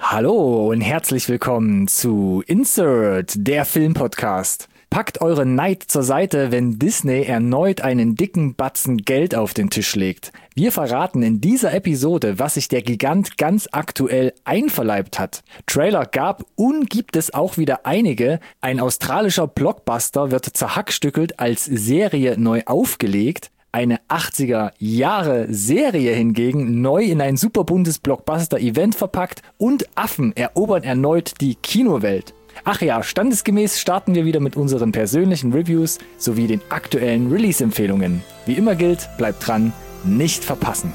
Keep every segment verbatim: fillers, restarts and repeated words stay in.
Hallo und herzlich willkommen zu Insert, der Filmpodcast. Packt eure Neid zur Seite, wenn Disney erneut einen dicken Batzen Geld auf den Tisch legt. Wir verraten in dieser Episode, was sich der Gigant ganz aktuell einverleibt hat. Trailer gab und gibt es auch wieder einige. Ein australischer Blockbuster wird zerhackstückelt als Serie neu aufgelegt. Eine achtziger-Jahre-Serie hingegen neu in ein superbuntes Blockbuster-Event verpackt und Affen erobern erneut die Kinowelt. Ach ja, standesgemäß starten wir wieder mit unseren persönlichen Reviews sowie den aktuellen Release-Empfehlungen. Wie immer gilt, bleibt dran, nicht verpassen.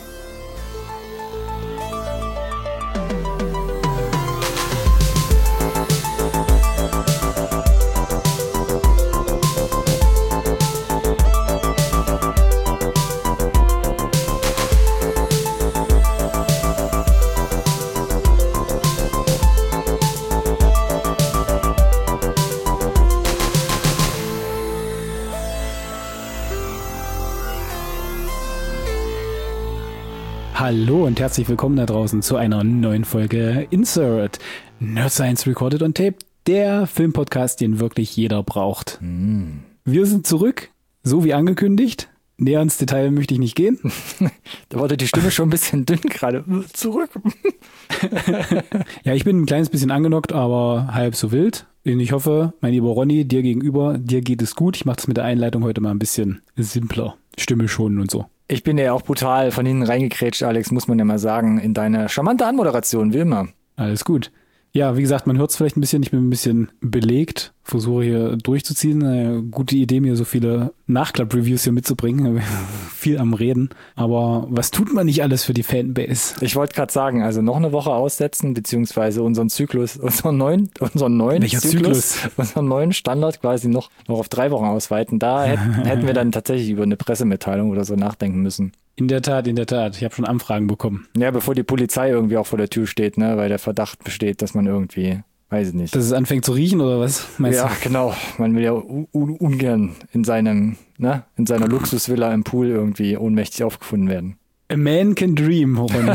Hallo und herzlich willkommen da draußen zu einer neuen Folge Insert Nerd Science Recorded on Tape, der Filmpodcast, den wirklich jeder braucht. Mm. Wir sind zurück, so wie angekündigt. Näher ins Detail möchte ich nicht gehen. Da wurde die Stimme schon ein bisschen dünn gerade. Zurück. Ja, ich bin ein kleines bisschen angenockt, aber halb so wild. Und ich hoffe, mein lieber Ronny, dir gegenüber, dir geht es gut. Ich mache das mit der Einleitung heute mal ein bisschen simpler. Stimme schonen und so. Ich bin ja auch brutal von hinten reingekrätscht, Alex, muss man ja mal sagen, in deine charmante Anmoderation, wie immer. Alles gut. Ja, wie gesagt, man hört es vielleicht ein bisschen, ich bin ein bisschen belegt, versuche hier durchzuziehen. Eine gute Idee, mir so viele Nachklapp-Reviews hier mitzubringen, viel am Reden. Aber was tut man nicht alles für die Fanbase? Ich wollte gerade sagen, also noch eine Woche aussetzen, beziehungsweise unseren Zyklus, unseren neuen, unseren neuen Welcher Zyklus, Zyklus? unseren neuen Standard quasi noch, noch auf drei Wochen ausweiten. Da hätten, hätten wir dann tatsächlich über eine Pressemitteilung oder so nachdenken müssen. In der Tat, in der Tat. Ich habe schon Anfragen bekommen. Ja, bevor die Polizei irgendwie auch vor der Tür steht, ne, weil der Verdacht besteht, dass man irgendwie, weiß ich nicht. Dass es anfängt zu riechen oder was? Meinst ja, du? Genau. Man will ja un- ungern in seinem, ne, in seiner Luxusvilla im Pool irgendwie ohnmächtig aufgefunden werden. A man can dream, Ronny.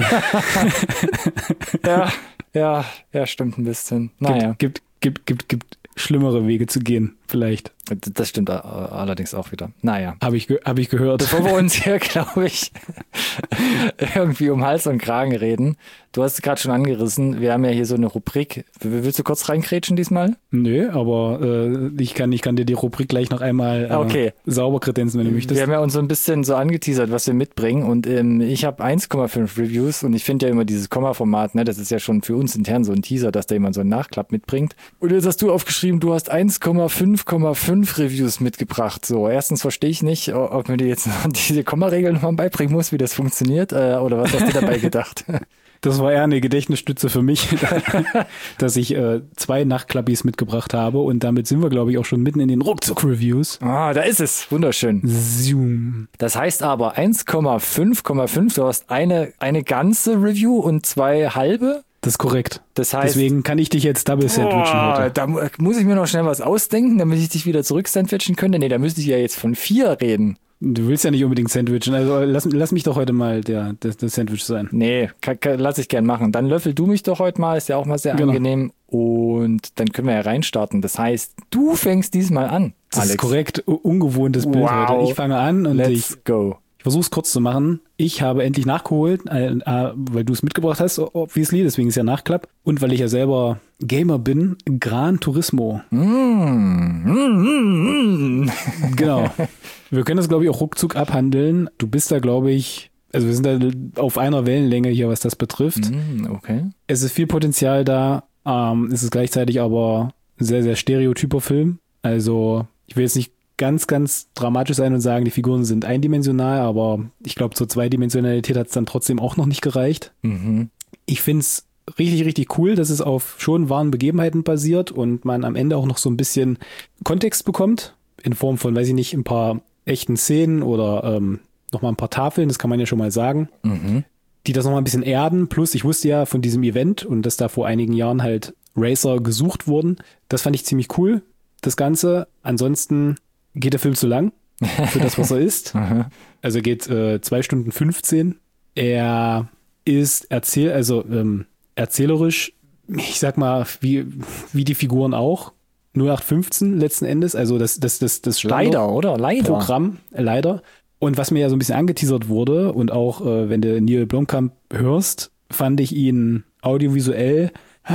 ja, ja, ja, stimmt ein bisschen. Naja. Gibt, gibt, gibt, gibt schlimmere Wege zu gehen, vielleicht. Das stimmt allerdings auch wieder. Naja. Habe ich, ge- hab ich gehört. Bevor wir uns hier, glaube ich, irgendwie um Hals und Kragen reden. Du hast es gerade schon angerissen. Wir haben ja hier so eine Rubrik. Willst du kurz reinkrätschen diesmal? Nö, aber äh, ich, kann, ich kann dir die Rubrik gleich noch einmal äh, okay. sauber kredenzen, wenn du möchtest. Wir haben ja uns so ein bisschen so angeteasert, was wir mitbringen. Und ähm, ich habe eins Komma fünf Reviews. Und ich finde ja immer dieses Komma-Format, ne, das ist ja schon für uns intern so ein Teaser, dass da jemand so einen Nachklapp mitbringt. Und jetzt hast du aufgeschrieben, du hast eins Komma fünf Komma fünf Reviews mitgebracht. So, erstens verstehe ich nicht, ob mir die jetzt noch diese Komma-Regel nochmal beibringen muss, wie das funktioniert, äh, oder was hast du dabei gedacht? Das war eher eine Gedächtnisstütze für mich, dass ich äh, zwei Nachtklappis mitgebracht habe und damit sind wir, glaube ich, auch schon mitten in den Ruckzuck-Reviews. Ah, da ist es. Wunderschön. Zoom. Das heißt aber eins Komma fünf Komma fünf, du hast eine, eine ganze Review und zwei halbe? Das ist korrekt. Das heißt, deswegen kann ich dich jetzt double sandwichen heute. Da muss ich mir noch schnell was ausdenken, damit ich dich wieder zurück sandwichen könnte. Nee, da müsste ich ja jetzt von vier reden. Du willst ja nicht unbedingt sandwichen, also lass, lass mich doch heute mal der, der, der Sandwich sein. Nee, kann, kann, lass ich gern machen. Dann löffel du mich doch heute mal, ist ja auch mal sehr genau. angenehm. Und dann können wir ja reinstarten. Das heißt, du fängst diesmal an, das Alex. Ist korrekt, ungewohntes Bild wow. heute. Ich fange an und Let's ich... go. Ich versuche es kurz zu machen. Ich habe endlich nachgeholt, äh, äh, weil du es mitgebracht hast, obviously, deswegen ist ja Nachklapp. Und weil ich ja selber Gamer bin, Gran Turismo. Mm, mm, mm. Genau. Wir können das, glaube ich, auch ruckzuck abhandeln. Du bist da, glaube ich, also wir sind da auf einer Wellenlänge hier, was das betrifft. Mm, okay. Es ist viel Potenzial da. Ähm, es ist gleichzeitig aber ein sehr, sehr stereotyper Film. Also ich will jetzt nicht ganz, ganz dramatisch sein und sagen, die Figuren sind eindimensional, aber ich glaube, zur Zweidimensionalität hat es dann trotzdem auch noch nicht gereicht. Mhm. Ich finde es richtig, richtig cool, dass es auf schon wahren Begebenheiten basiert und man am Ende auch noch so ein bisschen Kontext bekommt, in Form von, weiß ich nicht, ein paar echten Szenen oder ähm, nochmal ein paar Tafeln, das kann man ja schon mal sagen, mhm. die das nochmal ein bisschen erden. Plus, ich wusste ja von diesem Event und dass da vor einigen Jahren halt Racer gesucht wurden. Das fand ich ziemlich cool, das Ganze. Ansonsten geht der Film zu lang für das, was er ist. Also geht äh, zwei Stunden fünfzehn. Er ist erzähl, also ähm, erzählerisch ich sag mal, wie, wie die Figuren auch, null acht fünfzehn letzten Endes, also das, das, das, das Leider, oder? Leider. Programm, äh, leider. Und was mir ja so ein bisschen angeteasert wurde und auch, äh, wenn du Neil Blomkamp hörst, fand ich ihn audiovisuell,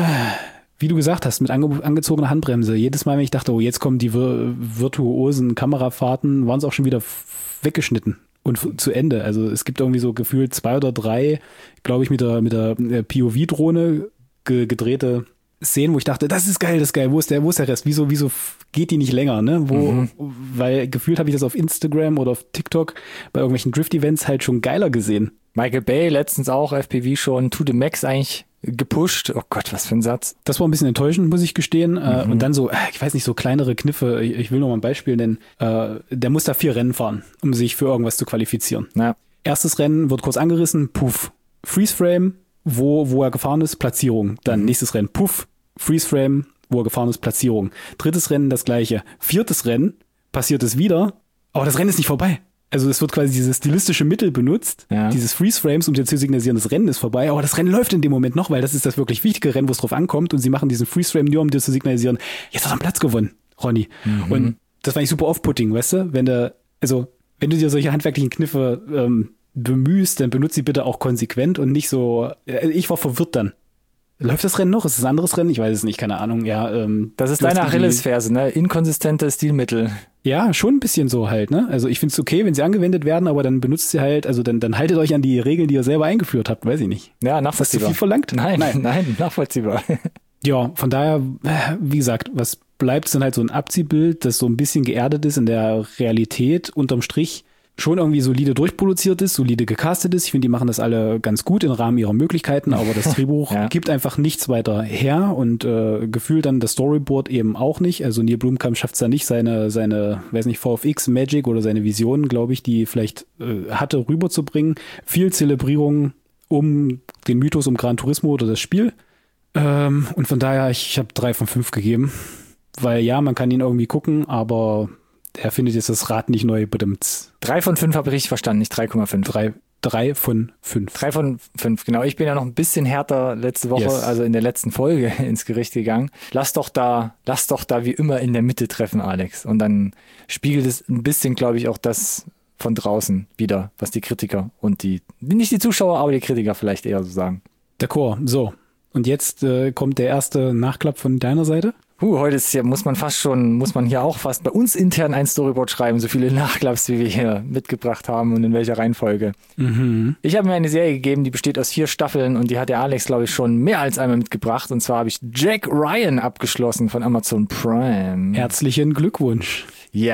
wie du gesagt hast, mit ange- angezogener Handbremse. Jedes Mal, wenn ich dachte, oh, jetzt kommen die vir- virtuosen Kamerafahrten, waren es auch schon wieder f- weggeschnitten und f- zu Ende. Also es gibt irgendwie so gefühlt zwei oder drei, glaube ich, mit der, mit der äh, P O V-Drohne ge- gedrehte Szenen, wo ich dachte, das ist geil, das ist geil, wo ist der, wo ist der Rest? Wieso, wieso geht die nicht länger, ne? Wo, mhm. Weil gefühlt habe ich das auf Instagram oder auf TikTok bei irgendwelchen Drift-Events halt schon geiler gesehen. Michael Bay letztens auch, F P V schon, to the max eigentlich gepusht. Oh Gott, was für ein Satz. Das war ein bisschen enttäuschend, muss ich gestehen. Mhm. Und dann so, ich weiß nicht, so kleinere Kniffe. Ich will noch mal ein Beispiel nennen. Der muss da vier Rennen fahren, um sich für irgendwas zu qualifizieren. Ja. Erstes Rennen wird kurz angerissen, puff. Freeze Frame, wo, wo er gefahren ist, Platzierung. Dann mhm. nächstes Rennen, puff. Freeze Frame, wo er gefahren ist, Platzierung. Drittes Rennen, das gleiche. Viertes Rennen, passiert es wieder, aber das Rennen ist nicht vorbei. Also es wird quasi dieses stilistische Mittel benutzt, ja. dieses Freeze-Frames, um dir zu signalisieren, das Rennen ist vorbei, aber das Rennen läuft in dem Moment noch, weil das ist das wirklich wichtige Rennen, wo es drauf ankommt und sie machen diesen Freeze-Frame nur, um dir zu signalisieren, jetzt hast du einen Platz gewonnen, Ronny. Mhm. Und das war nicht super off-putting, weißt du? Wenn du, also, wenn du dir solche handwerklichen Kniffe ähm, bemühst, dann benutzt sie bitte auch konsequent und nicht so, äh, ich war verwirrt dann. Läuft das Rennen noch? Ist es ein anderes Rennen? Ich weiß es nicht, keine Ahnung. Ja, ähm, das ist deine Achillesferse, ne? Inkonsistente Stilmittel. Ja, schon ein bisschen so halt, ne? Also ich finde es okay, wenn sie angewendet werden, aber dann benutzt sie halt, also dann, dann haltet euch an die Regeln, die ihr selber eingeführt habt, weiß ich nicht. Ja, nachvollziehbar. Ist das zu viel verlangt? Nein, nein, nein, nachvollziehbar. Ja, von daher, wie gesagt, was bleibt, ist dann halt so ein Abziehbild, das so ein bisschen geerdet ist in der Realität, unterm Strich schon irgendwie solide durchproduziert ist, solide gecastet ist. Ich finde, die machen das alle ganz gut im Rahmen ihrer Möglichkeiten, aber das Drehbuch ja. gibt einfach nichts weiter her und äh, gefühlt dann das Storyboard eben auch nicht. Also Neil Blomkamp schafft es da nicht, seine, seine, weiß nicht, V F X Magic oder seine Visionen, glaube ich, die vielleicht äh, hatte, rüberzubringen. Viel Zelebrierung um den Mythos um Gran Turismo oder das Spiel. Ähm, und von daher, ich, ich habe drei von fünf gegeben. Weil ja, man kann ihn irgendwie gucken, aber er findet jetzt das Rad nicht neu, bedimmt. Drei von fünf habe ich richtig verstanden, nicht drei Komma fünf. Drei, drei von fünf. Drei von fünf, genau. Ich bin ja noch ein bisschen härter letzte Woche, yes. also in der letzten Folge ins Gericht gegangen. Lass doch da, lass doch da wie immer in der Mitte treffen, Alex. Und dann spiegelt es ein bisschen, glaube ich, auch das von draußen wieder, was die Kritiker und die, nicht die Zuschauer, aber die Kritiker vielleicht eher so sagen. D'accord, so. Und jetzt äh, kommt der erste Nachklapp von deiner Seite. Uh, heute ist ja, muss man fast schon, muss man hier auch fast bei uns intern ein Storyboard schreiben, so viele Nachklaps, wie wir hier mitgebracht haben und in welcher Reihenfolge. Mhm. Ich habe mir eine Serie gegeben, die besteht aus vier Staffeln und die hat der Alex, glaube ich, schon mehr als einmal mitgebracht. Und zwar habe ich Jack Ryan abgeschlossen von Amazon Prime. Herzlichen Glückwunsch.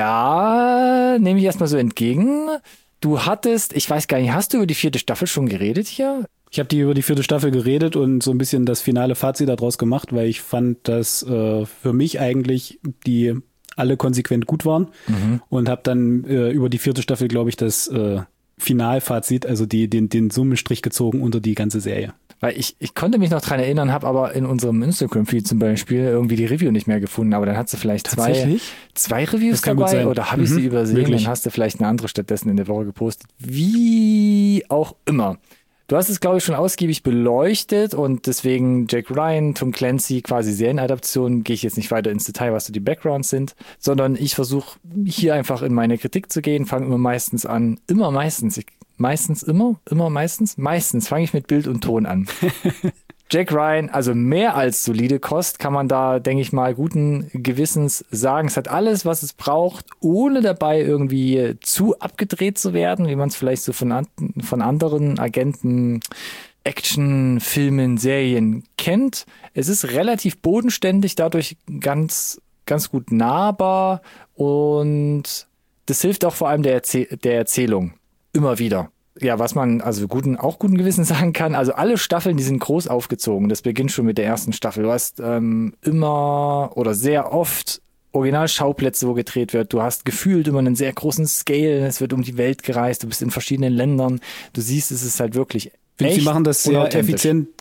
Ja, nehme ich erstmal so entgegen. Du hattest, ich weiß gar nicht, hast du über die vierte Staffel schon geredet hier? Ich habe die über die vierte Staffel geredet und so ein bisschen das finale Fazit daraus gemacht, weil ich fand, dass äh, für mich eigentlich die alle konsequent gut waren mhm. und habe dann äh, über die vierte Staffel, glaube ich, das äh, Finalfazit, also die, den, den Summenstrich gezogen unter die ganze Serie. Weil ich, ich konnte mich noch dran erinnern, habe aber in unserem Instagram-Feed zum Beispiel irgendwie die Review nicht mehr gefunden, aber dann hast du vielleicht zwei, zwei Reviews dabei oder habe ich mhm, sie übersehen, wirklich? Dann hast du vielleicht eine andere stattdessen in der Woche gepostet. Wie auch immer. Du hast es, glaube ich, schon ausgiebig beleuchtet und deswegen Jack Ryan, Tom Clancy, quasi Serienadaption, gehe ich jetzt nicht weiter ins Detail, was so die Backgrounds sind, sondern ich versuche hier einfach in meine Kritik zu gehen, fange immer meistens an, immer meistens, ich, meistens immer, immer meistens, meistens fange ich mit Bild und Ton an. Jack Ryan, also mehr als solide Kost, kann man da, denke ich mal, guten Gewissens sagen. Es hat alles, was es braucht, ohne dabei irgendwie zu abgedreht zu werden, wie man es vielleicht so von, an, von anderen Agenten, Actionfilmen, Serien kennt. Es ist relativ bodenständig, dadurch ganz, ganz gut nahbar und das hilft auch vor allem der, Erzäh- der Erzählung immer wieder. Ja, was man also guten, auch guten Gewissen sagen kann, also alle Staffeln, die sind groß aufgezogen. Das beginnt schon mit der ersten Staffel. Du hast ähm, immer oder sehr oft Originalschauplätze, wo gedreht wird. Du hast gefühlt immer einen sehr großen Scale. Es wird um die Welt gereist. Du bist in verschiedenen Ländern. Du siehst, es ist halt wirklich Finde, sie machen das sehr effizient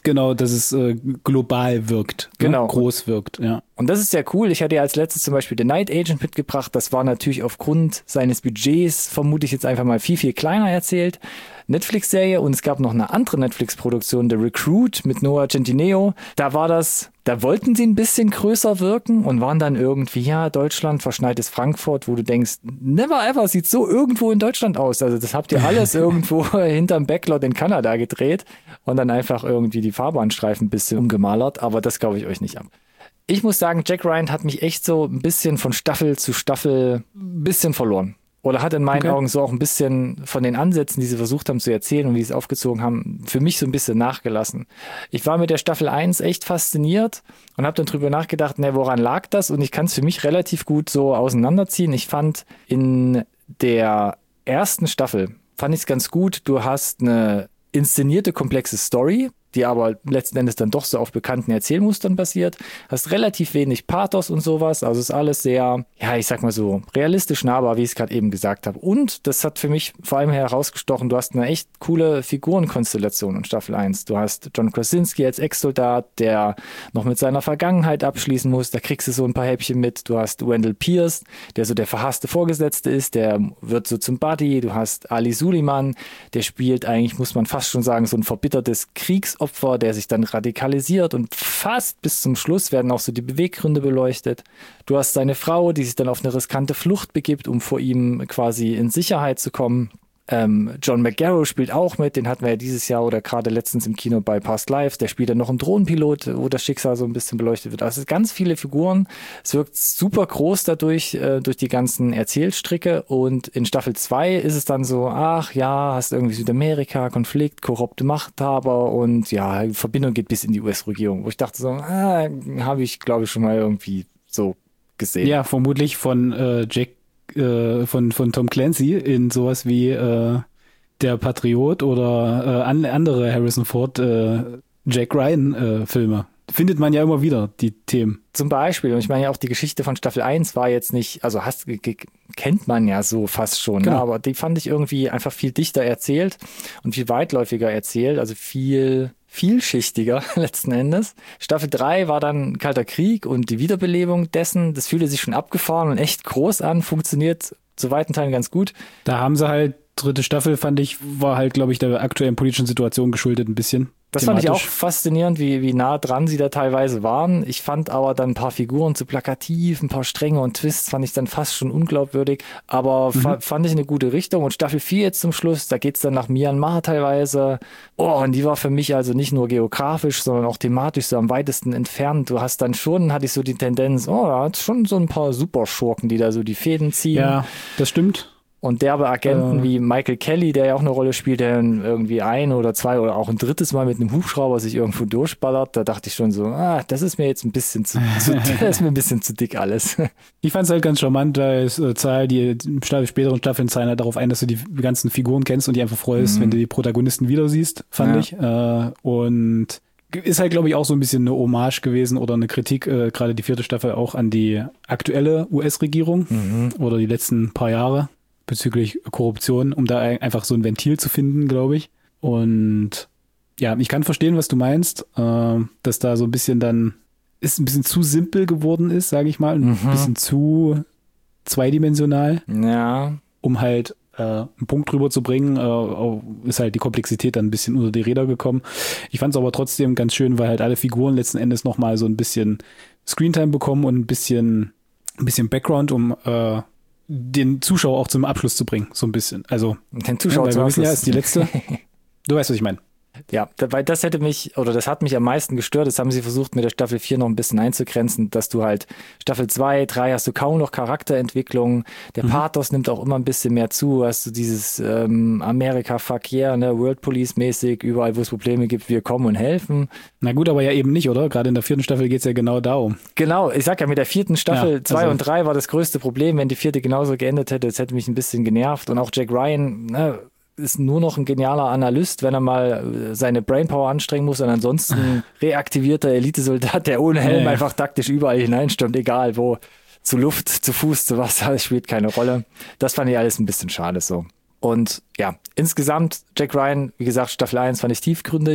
Genau, dass es äh, global wirkt, genau. Ne? Groß wirkt, ja. Und das ist sehr cool. Ich hatte ja als letztes zum Beispiel The Night Agent mitgebracht. Das war natürlich aufgrund seines Budgets, vermute ich jetzt einfach mal, viel, viel kleiner erzählt. Netflix-Serie, und es gab noch eine andere Netflix-Produktion, The Recruit mit Noah Centineo. Da war das, da wollten sie ein bisschen größer wirken und waren dann irgendwie, ja, Deutschland, verschneites Frankfurt, wo du denkst, never ever sieht so irgendwo in Deutschland aus. Also das habt ihr alles irgendwo hinterm Backlot in Kanada gedreht und dann einfach irgendwie die Fahrbahnstreifen ein bisschen umgemalert, aber das glaube ich euch nicht ab. Ich muss sagen, Jack Ryan hat mich echt so ein bisschen von Staffel zu Staffel ein bisschen verloren. Oder hat in meinen okay. Augen so auch ein bisschen von den Ansätzen, die sie versucht haben zu erzählen und wie sie es aufgezogen haben, für mich so ein bisschen nachgelassen. Ich war mit der Staffel eins echt fasziniert und habe dann drüber nachgedacht, ne, woran lag das? Und ich kann es für mich relativ gut so auseinanderziehen. Ich fand in der ersten Staffel, fand ich es ganz gut, du hast eine inszenierte, komplexe Story, die aber letzten Endes dann doch so auf bekannten Erzählmustern basiert. Hast relativ wenig Pathos und sowas, also ist alles sehr, ja, ich sag mal so, realistisch nahbar, wie ich es gerade eben gesagt habe. Und das hat für mich vor allem herausgestochen, du hast eine echt coole Figurenkonstellation in Staffel eins. Du hast John Krasinski als Ex-Soldat, der noch mit seiner Vergangenheit abschließen muss, da kriegst du so ein paar Häppchen mit. Du hast Wendell Pierce, der so der verhasste Vorgesetzte ist, der wird so zum Buddy. Du hast Ali Suleiman, der spielt eigentlich, muss man fast schon sagen, so ein verbittertes Kriegs Opfer, der sich dann radikalisiert, und fast bis zum Schluss werden auch so die Beweggründe beleuchtet. Du hast seine Frau, die sich dann auf eine riskante Flucht begibt, um vor ihm quasi in Sicherheit zu kommen. Ähm, John McGarrow spielt auch mit, den hatten wir ja dieses Jahr oder gerade letztens im Kino bei Past Lives. Der spielt dann noch einen Drohnenpilot, wo das Schicksal so ein bisschen beleuchtet wird. Also es sind ganz viele Figuren. Es wirkt super groß dadurch, äh, durch die ganzen Erzählstricke. Und in Staffel zwei ist es dann so, ach ja, hast irgendwie Südamerika, Konflikt, korrupte Machthaber und ja, Verbindung geht bis in die U S-Regierung. Wo ich dachte so, ah, habe ich glaube ich schon mal irgendwie so gesehen. Ja, vermutlich von äh, Jack Von, von Tom Clancy in sowas wie äh, Der Patriot oder äh, an, andere Harrison Ford äh, Jack Ryan äh, Filme. Findet man ja immer wieder, die Themen. Zum Beispiel, und ich meine ja auch die Geschichte von Staffel eins war jetzt nicht, also hast, kennt man ja so fast schon, genau. Ne? Aber die fand ich irgendwie einfach viel dichter erzählt und viel weitläufiger erzählt, also viel vielschichtiger letzten Endes. Staffel drei war dann Kalter Krieg und die Wiederbelebung dessen. Das fühlte sich schon abgefahren und echt groß an, funktioniert zu weiten Teilen ganz gut. Da haben sie halt, dritte Staffel fand ich, war halt, glaube ich, der aktuellen politischen Situation geschuldet ein bisschen. Das thematisch. Fand ich auch faszinierend, wie, wie nah dran sie da teilweise waren. Ich fand aber dann ein paar Figuren zu plakativ, ein paar Stränge und Twists fand ich dann fast schon unglaubwürdig. Aber mhm. fa- fand ich eine gute Richtung. Und Staffel vier jetzt zum Schluss, da geht's dann nach Myanmar teilweise. Oh, und die war für mich also nicht nur geografisch, sondern auch thematisch so am weitesten entfernt. Du hast dann schon, hatte ich so die Tendenz, oh, da hat schon so ein paar Superschurken, die da so die Fäden ziehen. Ja, das stimmt. Und derbe Agenten äh. wie Michael Kelly, der ja auch eine Rolle spielt, der dann irgendwie ein oder zwei oder auch ein drittes Mal mit einem Hubschrauber sich irgendwo durchballert, da dachte ich schon so, ah, das ist mir jetzt ein bisschen zu, zu das ist mir ein bisschen zu dick alles. Ich fand es halt ganz charmant, weil es äh, zahlt die späteren Staffeln zahlen halt darauf ein, dass du die ganzen Figuren kennst und die einfach freust, mhm. wenn du die Protagonisten wieder siehst, fand ja. ich. Äh, und ist halt, glaube ich, auch so ein bisschen eine Hommage gewesen oder eine Kritik, äh, gerade die vierte Staffel auch an die aktuelle U S-Regierung mhm. oder die letzten paar Jahre bezüglich Korruption, um da einfach so ein Ventil zu finden, glaube ich. Und ja, ich kann verstehen, was du meinst, äh, dass da so ein bisschen dann ist ein bisschen zu simpel geworden ist, sage ich mal, ein mhm. bisschen zu zweidimensional. Ja. Um halt äh, einen Punkt drüber zu bringen, äh, ist halt die Komplexität dann ein bisschen unter die Räder gekommen. Ich fand es aber trotzdem ganz schön, weil halt alle Figuren letzten Endes nochmal so ein bisschen Screentime bekommen und ein bisschen, ein bisschen Background, um äh, den Zuschauer auch zum Abschluss zu bringen, so ein bisschen. Also, den Zuschauer ja, zum wir Abschluss. wissen ja, ist die letzte. Du weißt, was ich meine. Ja, weil das hätte mich, oder das hat mich am meisten gestört. Das haben sie versucht, mit der Staffel vier noch ein bisschen einzugrenzen, dass du halt Staffel zwei, drei hast du kaum noch Charakterentwicklung. Der mhm. Pathos nimmt auch immer ein bisschen mehr zu. Hast du dieses ähm, Amerika-Fuck yeah, ne, World Police-mäßig, überall, wo es Probleme gibt, wir kommen und helfen. Na gut, aber ja eben nicht, oder? Gerade in der vierten Staffel geht's ja genau darum. Genau, ich sag ja, mit der vierten Staffel ja, zwei also. und drei war das größte Problem. Wenn die vierte genauso geendet hätte, das hätte mich ein bisschen genervt. Und auch Jack Ryan, ne, ist nur noch ein genialer Analyst, wenn er mal seine Brainpower anstrengen muss, und ansonsten reaktivierter Elitesoldat, der ohne Helm ja, ja. einfach taktisch überall hineinstürmt, egal wo, zu Luft, zu Fuß, zu Wasser, das spielt keine Rolle. Das fand ich alles ein bisschen schade so. Und ja, insgesamt Jack Ryan, wie gesagt, Staffel eins fand ich tiefgründig.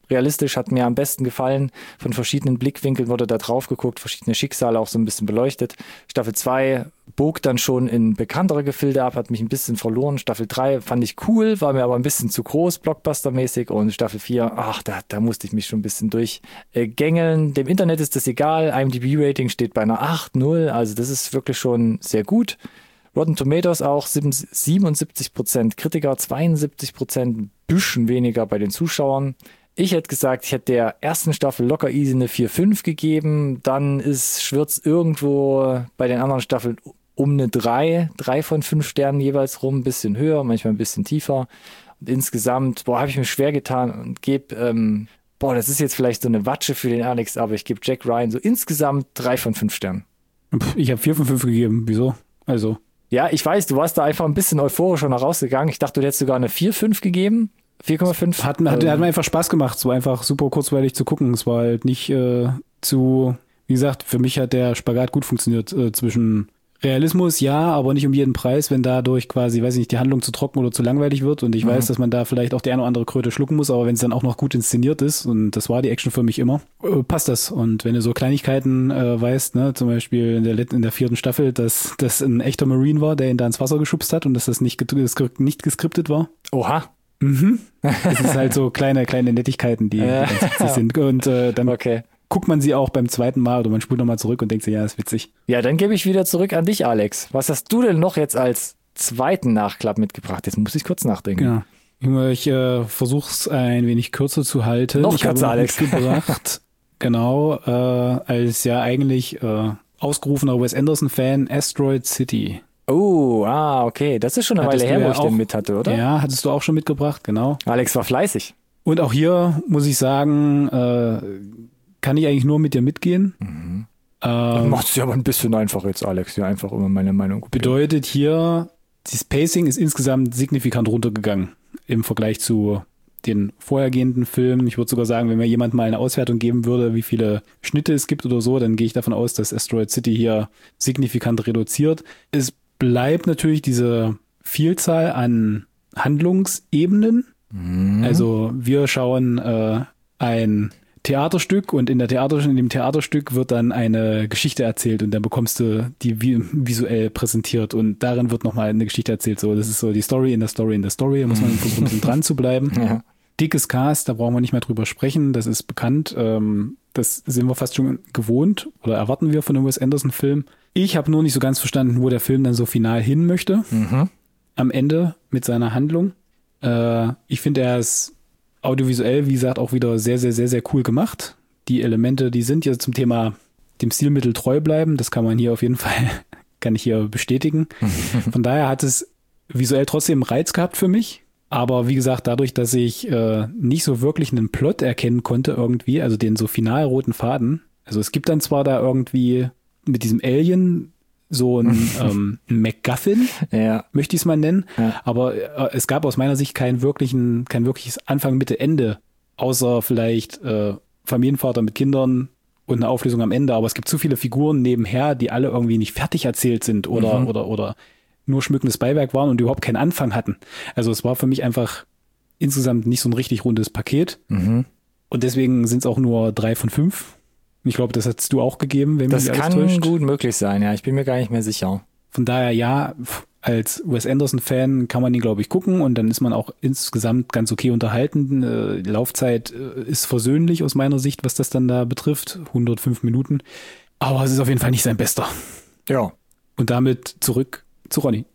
realistisch, hat mir am besten gefallen. Von verschiedenen Blickwinkeln wurde da drauf geguckt, verschiedene Schicksale auch so ein bisschen beleuchtet. Staffel zwei bog dann schon in bekanntere Gefilde ab, hat mich ein bisschen verloren. Staffel drei fand ich cool, war mir aber ein bisschen zu groß, Blockbuster-mäßig. Und Staffel vier, ach, da, da musste ich mich schon ein bisschen durchgängeln. Dem Internet ist das egal. I M D B-Rating steht bei einer acht null, also das ist wirklich schon sehr gut. Rotten Tomatoes auch siebenundsiebzig Prozent Kritiker, zweiundsiebzig Prozent, ein bisschen weniger bei den Zuschauern. Ich hätte gesagt, ich hätte der ersten Staffel locker easy eine vier fünf gegeben. Dann ist Schwirz irgendwo bei den anderen Staffeln um eine drei, drei von fünf Sternen jeweils rum, ein bisschen höher, manchmal ein bisschen tiefer. Und insgesamt, boah, habe ich mir schwer getan und gebe, ähm, boah, das ist jetzt vielleicht so eine Watsche für den Alex, aber ich gebe Jack Ryan so insgesamt drei von fünf Sternen. Ich habe vier von fünf gegeben. Wieso? Also. Ja, ich weiß, du warst da einfach ein bisschen euphorischer noch rausgegangen. Ich dachte, du hättest sogar eine vier fünf gegeben. vier Komma fünf. Hat, hat, ähm, hat mir einfach Spaß gemacht. Es war einfach super kurzweilig zu gucken. Es war halt nicht äh, zu, wie gesagt, für mich hat der Spagat gut funktioniert äh, zwischen Realismus, ja, aber nicht um jeden Preis, wenn dadurch quasi, weiß ich nicht, die Handlung zu trocken oder zu langweilig wird. Und ich mhm. weiß, dass man da vielleicht auch die eine oder andere Kröte schlucken muss, aber wenn es dann auch noch gut inszeniert ist, und das war die Action für mich immer, äh, passt das. Und wenn du so Kleinigkeiten äh, weißt, ne, zum Beispiel in der, in der vierten Staffel, dass das ein echter Marine war, der ihn da ins Wasser geschubst hat und dass das nicht, get- nicht geskriptet war. Oha. Mhm. Das ist halt so kleine, kleine Nettigkeiten, die, die ganz witzig sind. Und äh, dann okay. guckt man sie auch beim zweiten Mal oder man spult nochmal zurück und denkt sich, ja, ist witzig. Ja, dann gebe ich wieder zurück an dich, Alex. Was hast du denn noch jetzt als zweiten Nachklapp mitgebracht? Jetzt muss ich kurz nachdenken. Ja, ich äh, versuche es ein wenig kürzer zu halten. Noch ich kürzer, habe Alex. Mitgebracht, genau, äh, als ja eigentlich äh, ausgerufener Wes Anderson-Fan, Asteroid City. Oh, ah, okay. Das ist schon eine Hattest Weile her, ja wo ich auch, den mit hatte, oder? Ja, hattest du auch schon mitgebracht, genau. Alex war fleißig. Und auch hier muss ich sagen, äh, kann ich eigentlich nur mit dir mitgehen. Mhm. Ähm, macht es ja aber ein bisschen einfach jetzt, Alex. Ja, einfach immer meine Meinung. Kopieren. Bedeutet hier, das Pacing ist insgesamt signifikant runtergegangen im Vergleich zu den vorhergehenden Filmen. Ich würde sogar sagen, wenn mir jemand mal eine Auswertung geben würde, wie viele Schnitte es gibt oder so, dann gehe ich davon aus, dass Asteroid City hier signifikant reduziert. Es bleibt natürlich diese Vielzahl an Handlungsebenen. Mhm. Also wir schauen äh, ein Theaterstück und in der Theater, in dem Theaterstück wird dann eine Geschichte erzählt und dann bekommst du die visuell präsentiert und darin wird nochmal eine Geschichte erzählt. So, das ist so die Story in der Story in der Story, da muss man versuchen, ein bisschen dran zu bleiben. Ja. Dickes Cast, da brauchen wir nicht mehr drüber sprechen, das ist bekannt. Ähm, das sind wir fast schon gewohnt oder erwarten wir von einem Wes Anderson-Film. Ich habe nur nicht so ganz verstanden, wo der Film dann so final hin möchte. Mhm. Am Ende mit seiner Handlung. Äh, ich finde, er ist audiovisuell, wie gesagt, auch wieder sehr, sehr, sehr, sehr cool gemacht. Die Elemente, die sind ja zum Thema dem Stilmittel treu bleiben. Das kann man hier auf jeden Fall, kann ich hier bestätigen. Von daher hat es visuell trotzdem einen Reiz gehabt für mich. Aber wie gesagt, dadurch, dass ich äh, nicht so wirklich einen Plot erkennen konnte irgendwie, also den so final roten Faden. Also es gibt dann zwar da irgendwie mit diesem Alien so ein, ähm, ein MacGuffin, ja. möchte ich es mal nennen. Ja. Aber äh, es gab aus meiner Sicht keinen wirklichen, kein wirkliches Anfang, Mitte, Ende. Außer vielleicht äh, Familienvater mit Kindern und eine Auflösung am Ende. Aber es gibt zu viele Figuren nebenher, die alle irgendwie nicht fertig erzählt sind oder, mhm. oder, oder nur schmückendes Beiwerk waren und überhaupt keinen Anfang hatten. Also es war für mich einfach insgesamt nicht so ein richtig rundes Paket. Mhm. Und deswegen sind es auch nur drei von fünf. Ich glaube, das hast du auch gegeben, wenn mich das kann täuscht. Gut möglich sein, ja. Ich bin mir gar nicht mehr sicher. Von daher, ja, als Wes Anderson-Fan kann man ihn, glaube ich, gucken und dann ist man auch insgesamt ganz okay unterhalten. Die Laufzeit ist versöhnlich aus meiner Sicht, was das dann da betrifft. hundertfünf Minuten. Aber es ist auf jeden Fall nicht sein bester. Ja. Und damit zurück zu Ronny.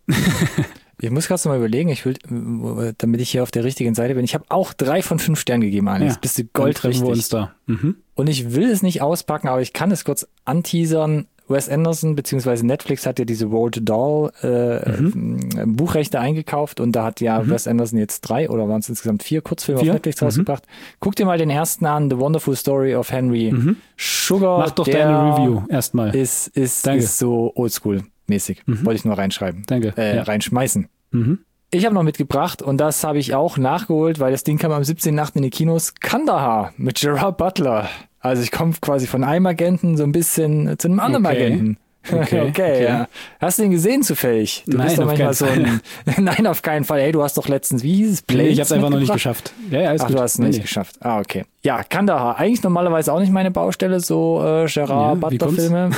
Ich muss gerade mal überlegen, ich will, damit ich hier auf der richtigen Seite bin. Ich habe auch drei von fünf Sternen gegeben, Alex. Ja, bist du goldrichtig. Wir uns da. Mhm. Und ich will es nicht auspacken, aber ich kann es kurz anteasern. Wes Anderson bzw. Netflix hat ja diese Roald Dahl äh, mhm. Buchrechte eingekauft und da hat ja mhm. Wes Anderson jetzt drei oder waren es insgesamt vier Kurzfilme vier? auf Netflix mhm. rausgebracht. Guck dir mal den ersten an, The Wonderful Story of Henry mhm. Sugar. Mach doch deine Review erstmal. Ist, ist, ist so oldschool mäßig. Mhm. Wollte ich nur reinschreiben. Danke. Äh, ja. Reinschmeißen. Mhm. Ich habe noch mitgebracht und das habe ich auch nachgeholt, weil das Ding kam am siebzehnten achten in die Kinos. Kandahar mit Gerard Butler. Also ich komme quasi von einem Agenten so ein bisschen zu einem anderen okay. Agenten. Okay, okay, okay, ja. Hast du den gesehen zufällig? Du Nein, bist doch auf manchmal so ein, Nein, auf keinen Fall. Hey, du hast doch letztens, wie hieß es? Nee, ich hab's einfach noch nicht geschafft. Ja, ja, ist Ach, gut. du hast es nee, nicht nee. geschafft. Ah, okay. Ja, Kandahar. Eigentlich normalerweise auch nicht meine Baustelle, so äh, Gerard Ja, wie Butler-Filme.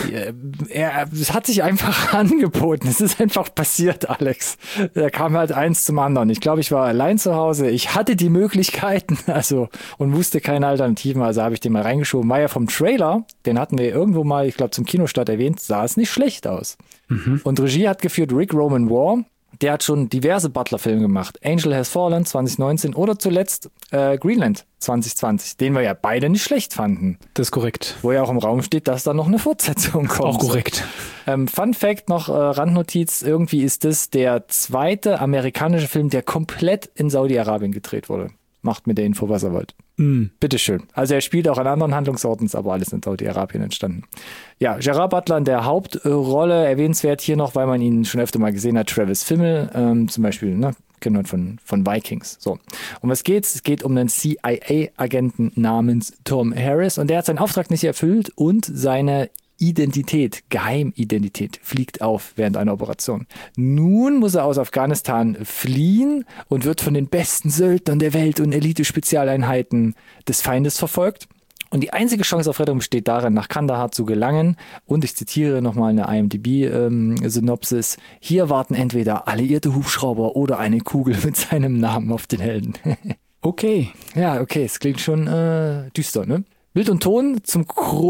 Er, es hat sich einfach angeboten. Es ist einfach passiert, Alex. Da kam halt eins zum anderen. Ich glaube, ich war allein zu Hause. Ich hatte die Möglichkeiten, also und wusste keine Alternativen. Also habe ich den mal reingeschoben. War ja vom Trailer, den hatten wir irgendwo mal, ich glaube, zum Kinostart erwähnt, sah es nicht schlecht aus. Mhm. Und Regie hat geführt Rick Roman Waugh. Der hat schon diverse Butler-Filme gemacht. Angel Has Fallen zwanzig neunzehn oder zuletzt äh, Greenland zwanzig zwanzig, den wir ja beide nicht schlecht fanden. Das ist korrekt. Wo ja auch im Raum steht, dass da noch eine Fortsetzung kommt. Auch korrekt. Ähm, Fun Fact noch, äh, Randnotiz, irgendwie ist das der zweite amerikanische Film, der komplett in Saudi-Arabien gedreht wurde. Macht mit der Info, was er wollt. Mm. Bitteschön. Also er spielt auch an anderen Handlungsorten, ist aber alles in Saudi-Arabien entstanden. Ja, Gerard Butler in der Hauptrolle, erwähnenswert hier noch, weil man ihn schon öfter mal gesehen hat, Travis Fimmel, ähm, zum Beispiel, ne, kennen wir von, von Vikings. So. Um was geht's? Es geht um einen C I A-Agenten namens Tom Harris und der hat seinen Auftrag nicht erfüllt und seine Identität, Geheimidentität, fliegt auf während einer Operation. Nun muss er aus Afghanistan fliehen und wird von den besten Söldnern der Welt und Elite-Spezialeinheiten des Feindes verfolgt. Und die einzige Chance auf Rettung besteht darin, nach Kandahar zu gelangen. Und ich zitiere nochmal eine I M D B-Synopsis. Ähm, Hier warten entweder alliierte Hubschrauber oder eine Kugel mit seinem Namen auf den Helden. Okay. Ja, okay, es klingt schon äh, düster, ne? Bild und Ton zum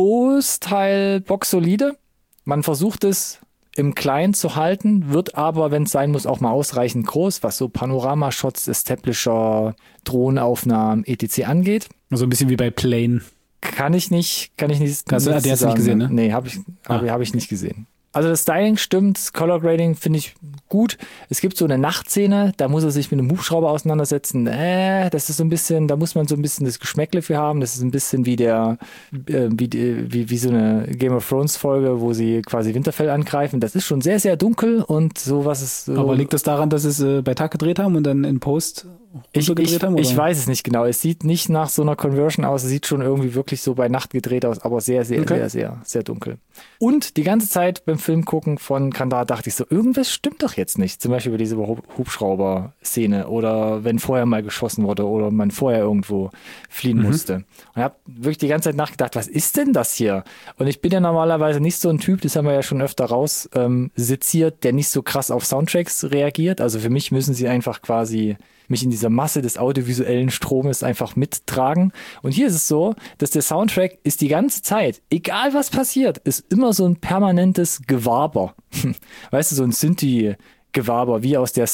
Großteil boxsolide. Man versucht es im Kleinen zu halten, wird aber, wenn es sein muss, auch mal ausreichend groß, was so Panoramashots, Establisher, Drohnenaufnahmen, et cetera angeht. So ein bisschen wie bei Plane. Kann ich nicht, kann ich nicht. Also, der hast du nicht gesehen, ne? Nee, habe ich, hab, ah. hab ich nicht gesehen. Also das Styling stimmt, das Color Grading finde ich gut. Es gibt so eine Nachtszene, da muss er sich mit einem Hubschrauber auseinandersetzen. Äh, das ist so ein bisschen, da muss man so ein bisschen das Geschmäckle für haben. Das ist ein bisschen wie der, äh, wie, wie, wie so eine Game of Thrones Folge, wo sie quasi Winterfell angreifen. Das ist schon sehr, sehr dunkel und sowas ist so. Aber liegt das daran, dass sie es äh, bei Tag gedreht haben und dann in Post ich, gedreht ich, haben? Oder? Ich weiß es nicht genau. Es sieht nicht nach so einer Conversion aus. Es sieht schon irgendwie wirklich so bei Nacht gedreht aus, aber sehr, sehr, okay. sehr, sehr, sehr dunkel. Und die ganze Zeit beim Film gucken von Kandahar dachte ich so, irgendwas stimmt doch jetzt nicht. Zum Beispiel bei dieser Hubschrauber-Szene oder wenn vorher mal geschossen wurde oder man vorher irgendwo fliehen mhm. musste. Und ich habe wirklich die ganze Zeit nachgedacht, was ist denn das hier? Und ich bin ja normalerweise nicht so ein Typ, das haben wir ja schon öfter raus ähm, seziert, der nicht so krass auf Soundtracks reagiert. Also für mich müssen sie einfach quasi mich in dieser Masse des audiovisuellen Stromes einfach mittragen. Und hier ist es so, dass der Soundtrack ist die ganze Zeit, egal was passiert, ist immer so ein permanentes Gewaber. Weißt du, so ein Synthi-Gewaber, wie aus der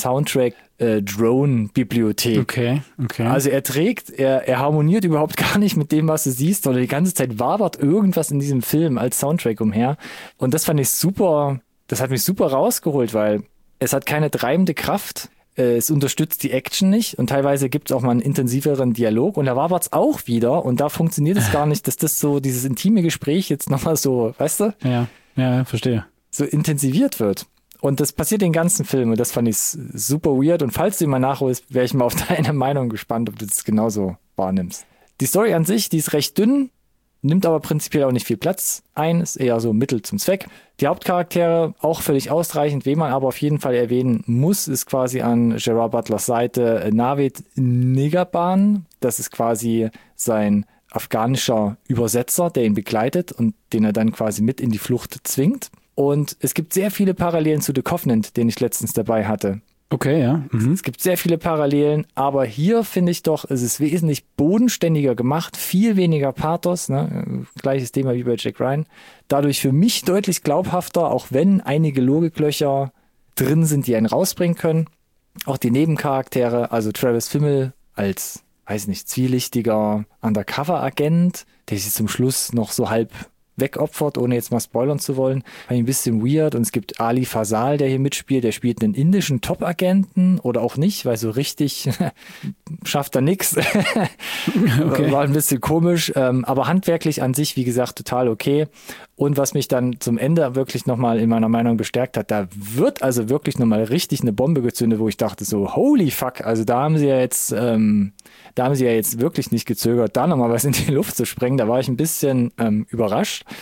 Soundtrack-Drone-Bibliothek. Okay, okay. Also er trägt, er, er harmoniert überhaupt gar nicht mit dem, was du siehst, sondern die ganze Zeit wabert irgendwas in diesem Film als Soundtrack umher. Und das fand ich super, das hat mich super rausgeholt, weil es hat keine treibende Kraft. Es unterstützt die Action nicht und teilweise gibt es auch mal einen intensiveren Dialog und da war es auch wieder und da funktioniert es gar nicht, dass das so, dieses intime Gespräch jetzt nochmal so, weißt du? Ja, ja, verstehe. So intensiviert wird. Und das passiert den ganzen Film und das fand ich super weird und falls du ihn mal nachholst, wäre ich mal auf deine Meinung gespannt, ob du das genauso wahrnimmst. Die Story an sich, die ist recht dünn, nimmt aber prinzipiell auch nicht viel Platz ein, ist eher so Mittel zum Zweck. Die Hauptcharaktere auch völlig ausreichend, wen man aber auf jeden Fall erwähnen muss, ist quasi an Gerard Butlers Seite Navid Negahban. Das ist quasi sein afghanischer Übersetzer, der ihn begleitet und den er dann quasi mit in die Flucht zwingt. Und es gibt sehr viele Parallelen zu The Covenant, den ich letztens dabei hatte. Okay, ja. Mhm. Es gibt sehr viele Parallelen, aber hier finde ich doch, es ist wesentlich bodenständiger gemacht, viel weniger Pathos, ne? Gleiches Thema wie bei Jack Ryan. Dadurch für mich deutlich glaubhafter, auch wenn einige Logiklöcher drin sind, die einen rausbringen können. Auch die Nebencharaktere, also Travis Fimmel als, weiß nicht, zwielichtiger Undercover-Agent, der sich zum Schluss noch so halb wegopfert, ohne jetzt mal spoilern zu wollen. War ein bisschen weird. Und es gibt Ali Fasal, der hier mitspielt. Der spielt einen indischen Top-Agenten oder auch nicht, weil so richtig schafft er nix. Okay. War ein bisschen komisch. Aber handwerklich an sich, wie gesagt, total okay. Und was mich dann zum Ende wirklich nochmal in meiner Meinung bestärkt hat, da wird also wirklich nochmal richtig eine Bombe gezündet, wo ich dachte so, holy fuck, also da haben sie ja jetzt, ähm, da haben sie ja jetzt wirklich nicht gezögert, da nochmal was in die Luft zu sprengen. Da war ich ein bisschen ähm, überrascht.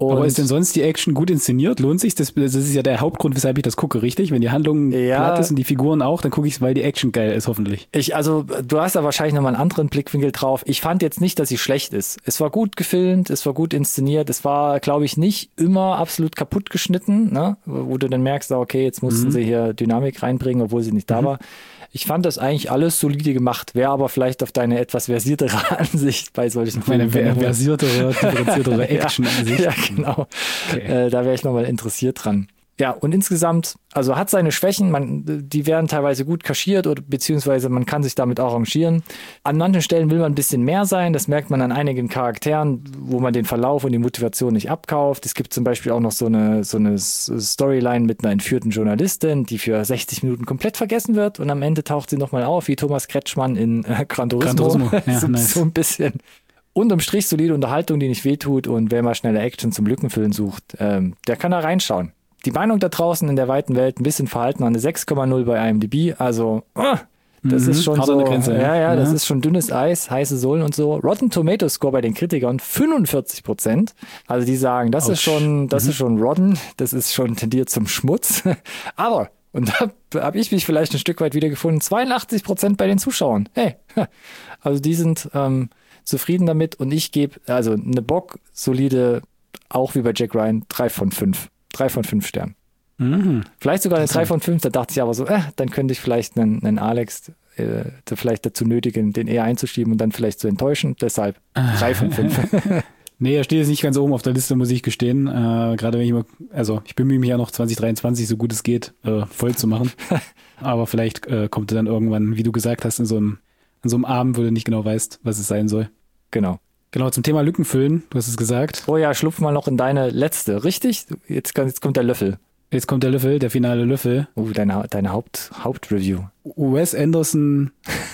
Und aber ist denn sonst die Action gut inszeniert? Lohnt sich? Das, das ist ja der Hauptgrund, weshalb ich das gucke, richtig? Wenn die Handlung Ja. platt ist und die Figuren auch, dann gucke ich es, weil die Action geil ist, hoffentlich. Ich, also, du hast da wahrscheinlich nochmal einen anderen Blickwinkel drauf. Ich fand jetzt nicht, dass sie schlecht ist. Es war gut gefilmt, es war gut inszeniert, es war, glaube ich, nicht immer absolut kaputt geschnitten, ne? Wo du dann merkst, okay, jetzt mussten Mhm. sie hier Dynamik reinbringen, obwohl sie nicht da Mhm. war. Ich fand das eigentlich alles solide gemacht, wäre aber vielleicht auf deine etwas versiertere Ansicht bei solchen Meine Filmen. ver- versiertere, differenziertere Action an sich. Ja, ja, genau. Okay. Äh, da wäre ich nochmal interessiert dran. Ja, und insgesamt, also hat seine Schwächen, man, die werden teilweise gut kaschiert oder beziehungsweise man kann sich damit arrangieren. An manchen Stellen will man ein bisschen mehr sein, das merkt man an einigen Charakteren, wo man den Verlauf und die Motivation nicht abkauft. Es gibt zum Beispiel auch noch so eine, so eine Storyline mit einer entführten Journalistin, die für sechzig Minuten komplett vergessen wird und am Ende taucht sie nochmal auf, wie Thomas Kretschmann in äh, Gran Turismo. Gran Turismo, ja, so, nice. so ein bisschen. Unterm Strich solide Unterhaltung, die nicht wehtut und wer mal schnelle Action zum Lückenfüllen sucht, ähm, der kann da reinschauen. Die Meinung da draußen in der weiten Welt ein bisschen verhalten, eine sechs Komma null bei I M D B, also ah, das Mhm, ist schon hart so, an der Grenze, ja, ja, das ja. ist schon dünnes Eis, heiße Sohlen und so. Rotten Tomatoes Score bei den Kritikern fünfundvierzig Prozent, also die sagen, das Ouch. ist schon, das Mhm. ist schon rotten, das ist schon tendiert zum Schmutz, aber, und da habe ich mich vielleicht ein Stück weit wiedergefunden, zweiundachtzig Prozent bei den Zuschauern, hey, also die sind ähm, zufrieden damit und ich gebe, also eine Bock solide, auch wie bei Jack Ryan, drei von fünf. Drei von fünf Sternen. Mhm. Vielleicht sogar eine Das drei ist- von fünf, da dachte ich aber so, äh, dann könnte ich vielleicht einen, einen Alex äh, vielleicht dazu nötigen, den eher einzuschieben und dann vielleicht zu enttäuschen. Deshalb drei von fünf. Nee, er steht jetzt nicht ganz oben auf der Liste, muss ich gestehen. Äh, gerade wenn ich mal, also ich bemühe mich ja noch zwanzig dreiundzwanzig, so gut es geht, äh, voll zu machen. Aber vielleicht äh, kommt er dann irgendwann, wie du gesagt hast, in so einem, in so einem Abend, wo du nicht genau weißt, was es sein soll. Genau. Genau, zum Thema Lücken füllen, du hast es gesagt. Oh ja, schlupf mal noch in deine letzte, richtig? Jetzt, kann- jetzt kommt der Löffel. Jetzt kommt der Löffel, der finale Löffel. Oh, deine, deine Haupt, Hauptreview. Wes Anderson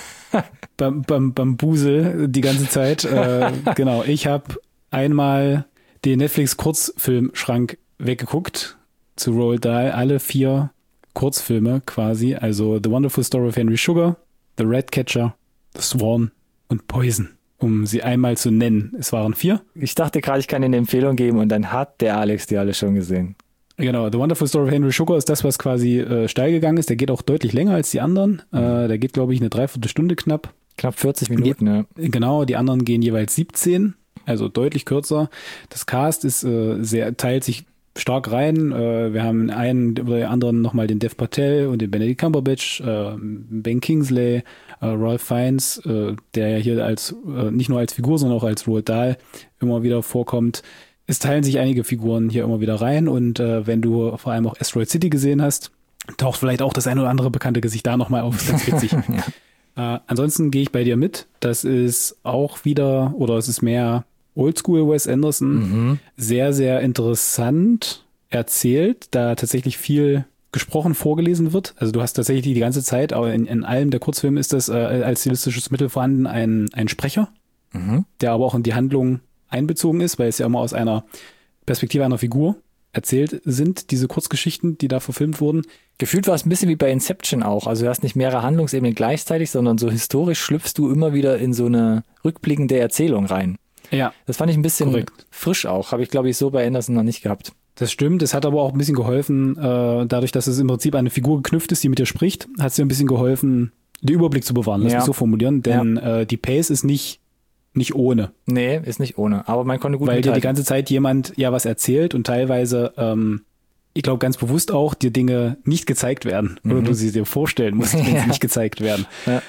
beim, beim, beim Busel die ganze Zeit. Äh, genau, ich habe einmal den Netflix-Kurzfilmschrank weggeguckt zu Roald Dahl. Alle vier Kurzfilme quasi. Also The Wonderful Story of Henry Sugar, The Ratcatcher, The Swan und Poison. Um sie einmal zu nennen. Es waren vier. Ich dachte gerade, ich kann dir eine Empfehlung geben und dann hat der Alex die alle schon gesehen. Genau, The Wonderful Story of Henry Sugar ist das, was quasi äh, steil gegangen ist. Der geht auch deutlich länger als die anderen. Äh, der geht, glaube ich, eine Dreiviertelstunde knapp. Knapp vierzig Minuten, ja. Genau, die anderen gehen jeweils siebzehn, also deutlich kürzer. Das Cast ist äh, sehr, teilt sich stark rein. Äh, wir haben einen oder anderen nochmal den Dev Patel und den Benedict Cumberbatch, äh, Ben Kingsley, äh, Ralph Fiennes, äh, der ja hier als äh, nicht nur als Figur, sondern auch als Roald Dahl immer wieder vorkommt. Es teilen sich einige Figuren hier immer wieder rein und äh, wenn du vor allem auch Asteroid City gesehen hast, taucht vielleicht auch das ein oder andere bekannte Gesicht da nochmal auf. Das ist ganz witzig. Äh, ansonsten gehe ich bei dir mit. Das ist auch wieder, oder es ist mehr Oldschool Wes Anderson. Mhm. Sehr, sehr interessant erzählt, da tatsächlich viel gesprochen vorgelesen wird. Also du hast tatsächlich die ganze Zeit, aber in, in allem der Kurzfilme ist das äh, als stilistisches Mittel vorhanden, ein, ein Sprecher, Mhm. der aber auch in die Handlung einbezogen ist, weil es ja immer aus einer Perspektive einer Figur erzählt sind, diese Kurzgeschichten, die da verfilmt wurden. Gefühlt war es ein bisschen wie bei Inception auch. Also du hast nicht mehrere Handlungsebenen gleichzeitig, sondern so historisch schlüpfst du immer wieder in so eine rückblickende Erzählung rein. Ja, Das fand ich ein bisschen Korrekt. frisch auch. Habe ich, glaube ich, so bei Anderson noch nicht gehabt. das stimmt. Es hat aber auch ein bisschen geholfen, äh, dadurch, dass es im Prinzip an eine Figur geknüpft ist, die mit dir spricht, hat es dir ein bisschen geholfen, den Überblick zu bewahren. Lass Ja. mich so formulieren, denn äh, die Pace ist nicht nicht ohne, Nee, ist nicht ohne. Aber man konnte gut weil dir die mithalten. ganze Zeit jemand ja was erzählt und teilweise, ähm, ich glaube ganz bewusst auch, dir Dinge nicht gezeigt werden oder du sie dir vorstellen musst, wenn Ja. sie nicht gezeigt werden. Ja.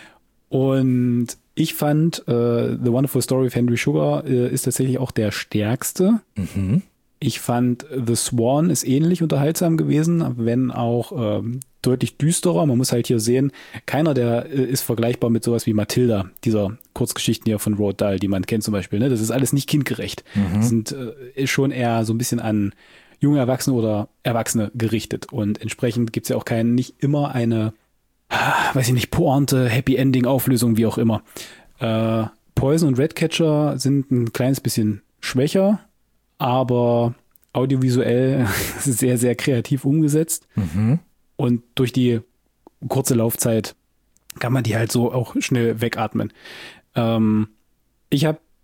Und ich fand, äh, The Wonderful Story of Henry Sugar äh, ist tatsächlich auch der stärkste. Mhm. Ich fand, The Swan ist ähnlich unterhaltsam gewesen, wenn auch ähm, deutlich düsterer. Man muss halt hier sehen, keiner der äh, ist vergleichbar mit sowas wie Matilda, dieser Kurzgeschichten hier von Roald Dahl, die man kennt zum Beispiel. Ne? Das ist alles nicht kindgerecht. Das sind äh, ist schon eher so ein bisschen an junge Erwachsene oder Erwachsene gerichtet. Und entsprechend gibt's ja auch kein, nicht immer eine, ah, weiß ich nicht, Pointe, Happy Ending, Auflösung, wie auch immer. Äh, Poison und Ratcatcher sind ein kleines bisschen schwächer, aber audiovisuell sehr, sehr kreativ umgesetzt. Mhm. Und durch die kurze Laufzeit kann man die halt so auch schnell wegatmen. Ähm, ich habe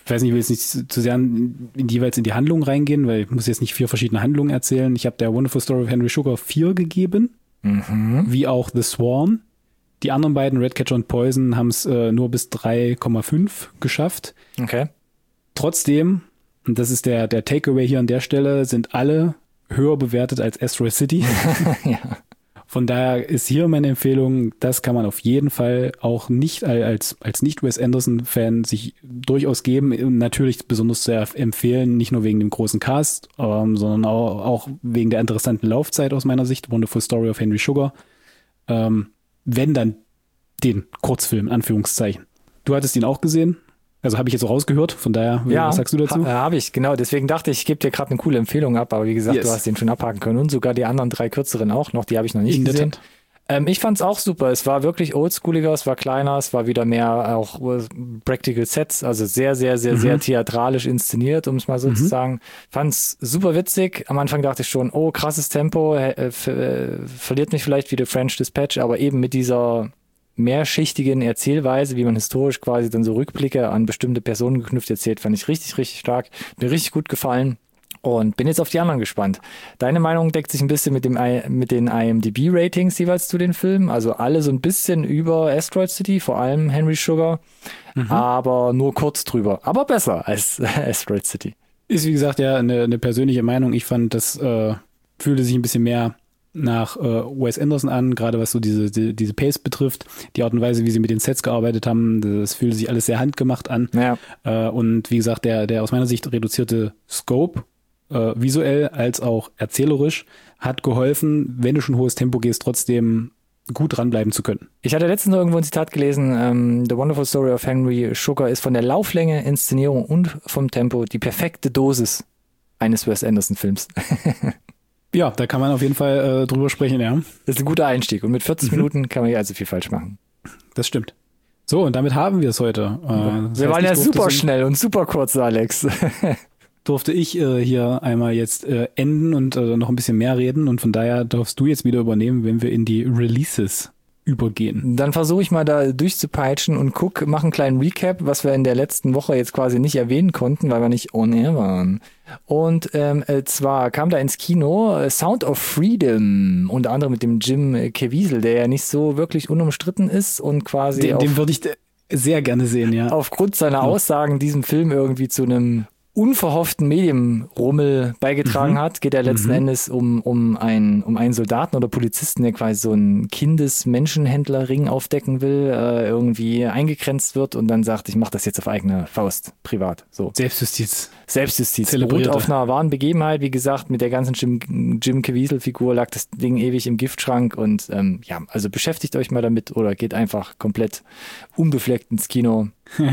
Ich weiß nicht, ich will jetzt nicht zu sehr in, in jeweils in die Handlung reingehen, weil ich muss jetzt nicht vier verschiedene Handlungen erzählen. Ich habe der Wonderful Story of Henry Sugar vier gegeben, mhm. wie auch The Swarm. Die anderen beiden, Redcatcher und Poison, haben es äh, nur bis drei Komma fünf geschafft. Okay. Trotzdem, und das ist der, der Takeaway hier an der Stelle, sind alle höher bewertet als Asteroid City. Ja. Von daher ist hier meine Empfehlung, das kann man auf jeden Fall auch nicht als, als Nicht-Wes Anderson-Fan sich durchaus geben. Natürlich besonders sehr empfehlen, nicht nur wegen dem großen Cast, ähm, sondern auch, auch wegen der interessanten Laufzeit aus meiner Sicht. Wonderful Story of Henry Sugar. Ähm, wenn dann den Kurzfilm, in Anführungszeichen. Du hattest ihn auch gesehen? Also habe ich jetzt so rausgehört, von daher, ja, was sagst du dazu? Ja, ha, habe ich, genau. Deswegen dachte ich, ich gebe dir gerade eine coole Empfehlung ab, aber wie gesagt, yes. Du hast den schon abhaken können und sogar die anderen drei kürzeren auch noch, die habe ich noch nicht In gesehen. Ähm, ich fand es auch super. Es war wirklich oldschooliger, es war kleiner, es war wieder mehr auch Practical Sets, also sehr, sehr, sehr, mhm. sehr theatralisch inszeniert, um es mal so mhm. zu sagen. Fand es super witzig. Am Anfang dachte ich schon, oh, krasses Tempo, äh, äh, verliert mich vielleicht wie The French Dispatch, aber eben mit dieser mehrschichtigen Erzählweise, wie man historisch quasi dann so Rückblicke an bestimmte Personen geknüpft erzählt, fand ich richtig, richtig stark. Mir richtig gut gefallen und bin jetzt auf die anderen gespannt. Deine Meinung deckt sich ein bisschen mit dem mit den I M D B-Ratings jeweils zu den Filmen, also alle so ein bisschen über Asteroid City, vor allem Henry Sugar, mhm. aber nur kurz drüber. Aber besser als Asteroid City. Ist wie gesagt ja eine, eine persönliche Meinung. Ich fand, das äh, fühlte sich ein bisschen mehr nach äh, Wes Anderson an, gerade was so diese, die, diese Pace betrifft, die Art und Weise, wie sie mit den Sets gearbeitet haben, das fühlte sich alles sehr handgemacht an. Ja. Äh, und wie gesagt, der, der aus meiner Sicht reduzierte Scope, äh, visuell als auch erzählerisch, hat geholfen, wenn du schon hohes Tempo gehst, trotzdem gut dranbleiben zu können. Ich hatte letztens noch irgendwo ein Zitat gelesen, ähm, The Wonderful Story of Henry Sugar ist von der Lauflänge, Inszenierung und vom Tempo die perfekte Dosis eines Wes Anderson-Films. Ja, da kann man auf jeden Fall äh, drüber sprechen, ja. Das ist ein guter Einstieg. Und mit vierzig mhm. Minuten kann man ja also viel falsch machen. Das stimmt. So, und damit haben wir es heute. Äh, wir waren ja super schnell und super kurz, Alex. Durfte ich äh, hier einmal jetzt äh, enden und äh, noch ein bisschen mehr reden. Und von daher darfst du jetzt wieder übernehmen, wenn wir in die Releases übergehen. Dann versuche ich mal da durchzupeitschen und guck, mach einen kleinen Recap, was wir in der letzten Woche jetzt quasi nicht erwähnen konnten, weil wir nicht on air waren. Und ähm, zwar kam da ins Kino Sound of Freedom, unter anderem mit dem Jim Caviezel, der ja nicht so wirklich unumstritten ist und quasi Den, den würde ich sehr gerne sehen, ja. Aufgrund seiner ja. Aussagen diesem Film irgendwie zu einem unverhofften Medienrummel beigetragen mhm. hat, geht er letzten mhm. Endes um, um, ein, um einen Soldaten oder Polizisten, der quasi so einen Kindes-Menschenhändlerring aufdecken will, äh, irgendwie eingegrenzt wird und dann sagt, ich mache das jetzt auf eigene Faust, privat. So. Selbstjustiz. Selbstjustiz. Beruht auf einer wahren Begebenheit, wie gesagt, mit der ganzen Jim, Jim Caviezel-Figur lag das Ding ewig im Giftschrank und ähm, ja, also beschäftigt euch mal damit oder geht einfach komplett unbefleckt ins Kino.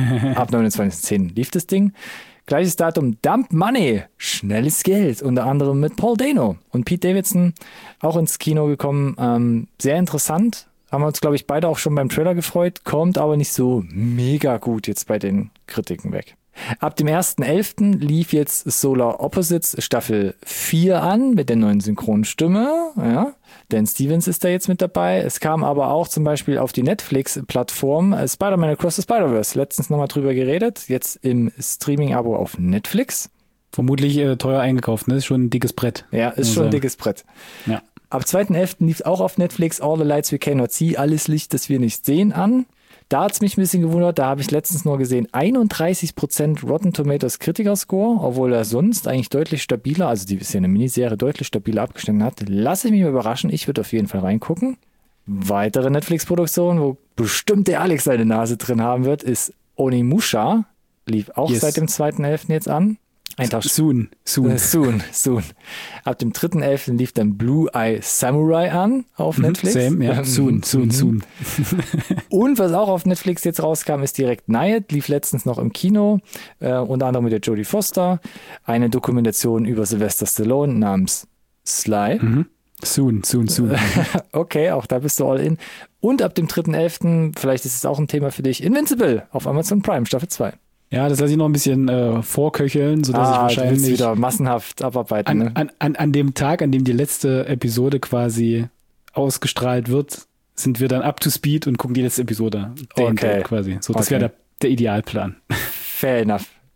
Ab neunundzwanzigsten zehnten lief das Ding. Gleiches Datum, Dump Money, schnelles Geld, unter anderem mit Paul Dano und Pete Davidson auch ins Kino gekommen. Ähm, sehr interessant, haben wir uns, glaube ich, beide auch schon beim Trailer gefreut, kommt aber nicht so mega gut jetzt bei den Kritiken weg. Ab dem ersten elften lief jetzt Solar Opposites Staffel vier an mit der neuen Synchronstimme. Ja, Dan Stevens ist da jetzt mit dabei. Es kam aber auch zum Beispiel auf die Netflix-Plattform Spider-Man Across the Spider-Verse. Letztens nochmal drüber geredet. Jetzt im Streaming-Abo auf Netflix. Vermutlich äh, teuer eingekauft, ne? Ist schon ein dickes Brett. Ja, ist schon ein dickes Brett. Ja. Ab zweiten elften lief auch auf Netflix All the Lights We Cannot See, alles Licht, das wir nicht sehen an. Da hat es mich ein bisschen gewundert, da habe ich letztens nur gesehen, einunddreißig Prozent Rotten Tomatoes Kritiker-Score, obwohl er sonst eigentlich deutlich stabiler, also die ist ja eine Miniserie, deutlich stabiler abgeschnitten hat. Lass ich mich mal überraschen, ich würde auf jeden Fall reingucken. Weitere Netflix-Produktion, wo bestimmt der Alex seine Nase drin haben wird, ist Onimusha, lief auch yes. seit dem zweiten elften jetzt an. Ein Tag soon, soon. Äh, soon, soon. Ab dem dritten elften lief dann Blue Eye Samurai an auf Netflix. Same, ja. Soon, soon, soon. Und was auch auf Netflix jetzt rauskam, ist direkt Night, lief letztens noch im Kino, äh, unter anderem mit der Jodie Foster. Eine Dokumentation über Sylvester Stallone namens Sly. Mhm. Soon, soon, soon. Okay, auch da bist du all in. Und ab dem dritten elften, vielleicht ist es auch ein Thema für dich, Invincible auf Amazon Prime, Staffel zwei. Ja, das lasse ich noch ein bisschen äh, vorköcheln, sodass ah, ich wahrscheinlich du wieder massenhaft abarbeiten. An, ne? an, an, an dem Tag, an dem die letzte Episode quasi ausgestrahlt wird, sind wir dann up to speed und gucken die letzte Episode. Okay. Quasi. So, das okay. wäre der, der Idealplan. Fair enough.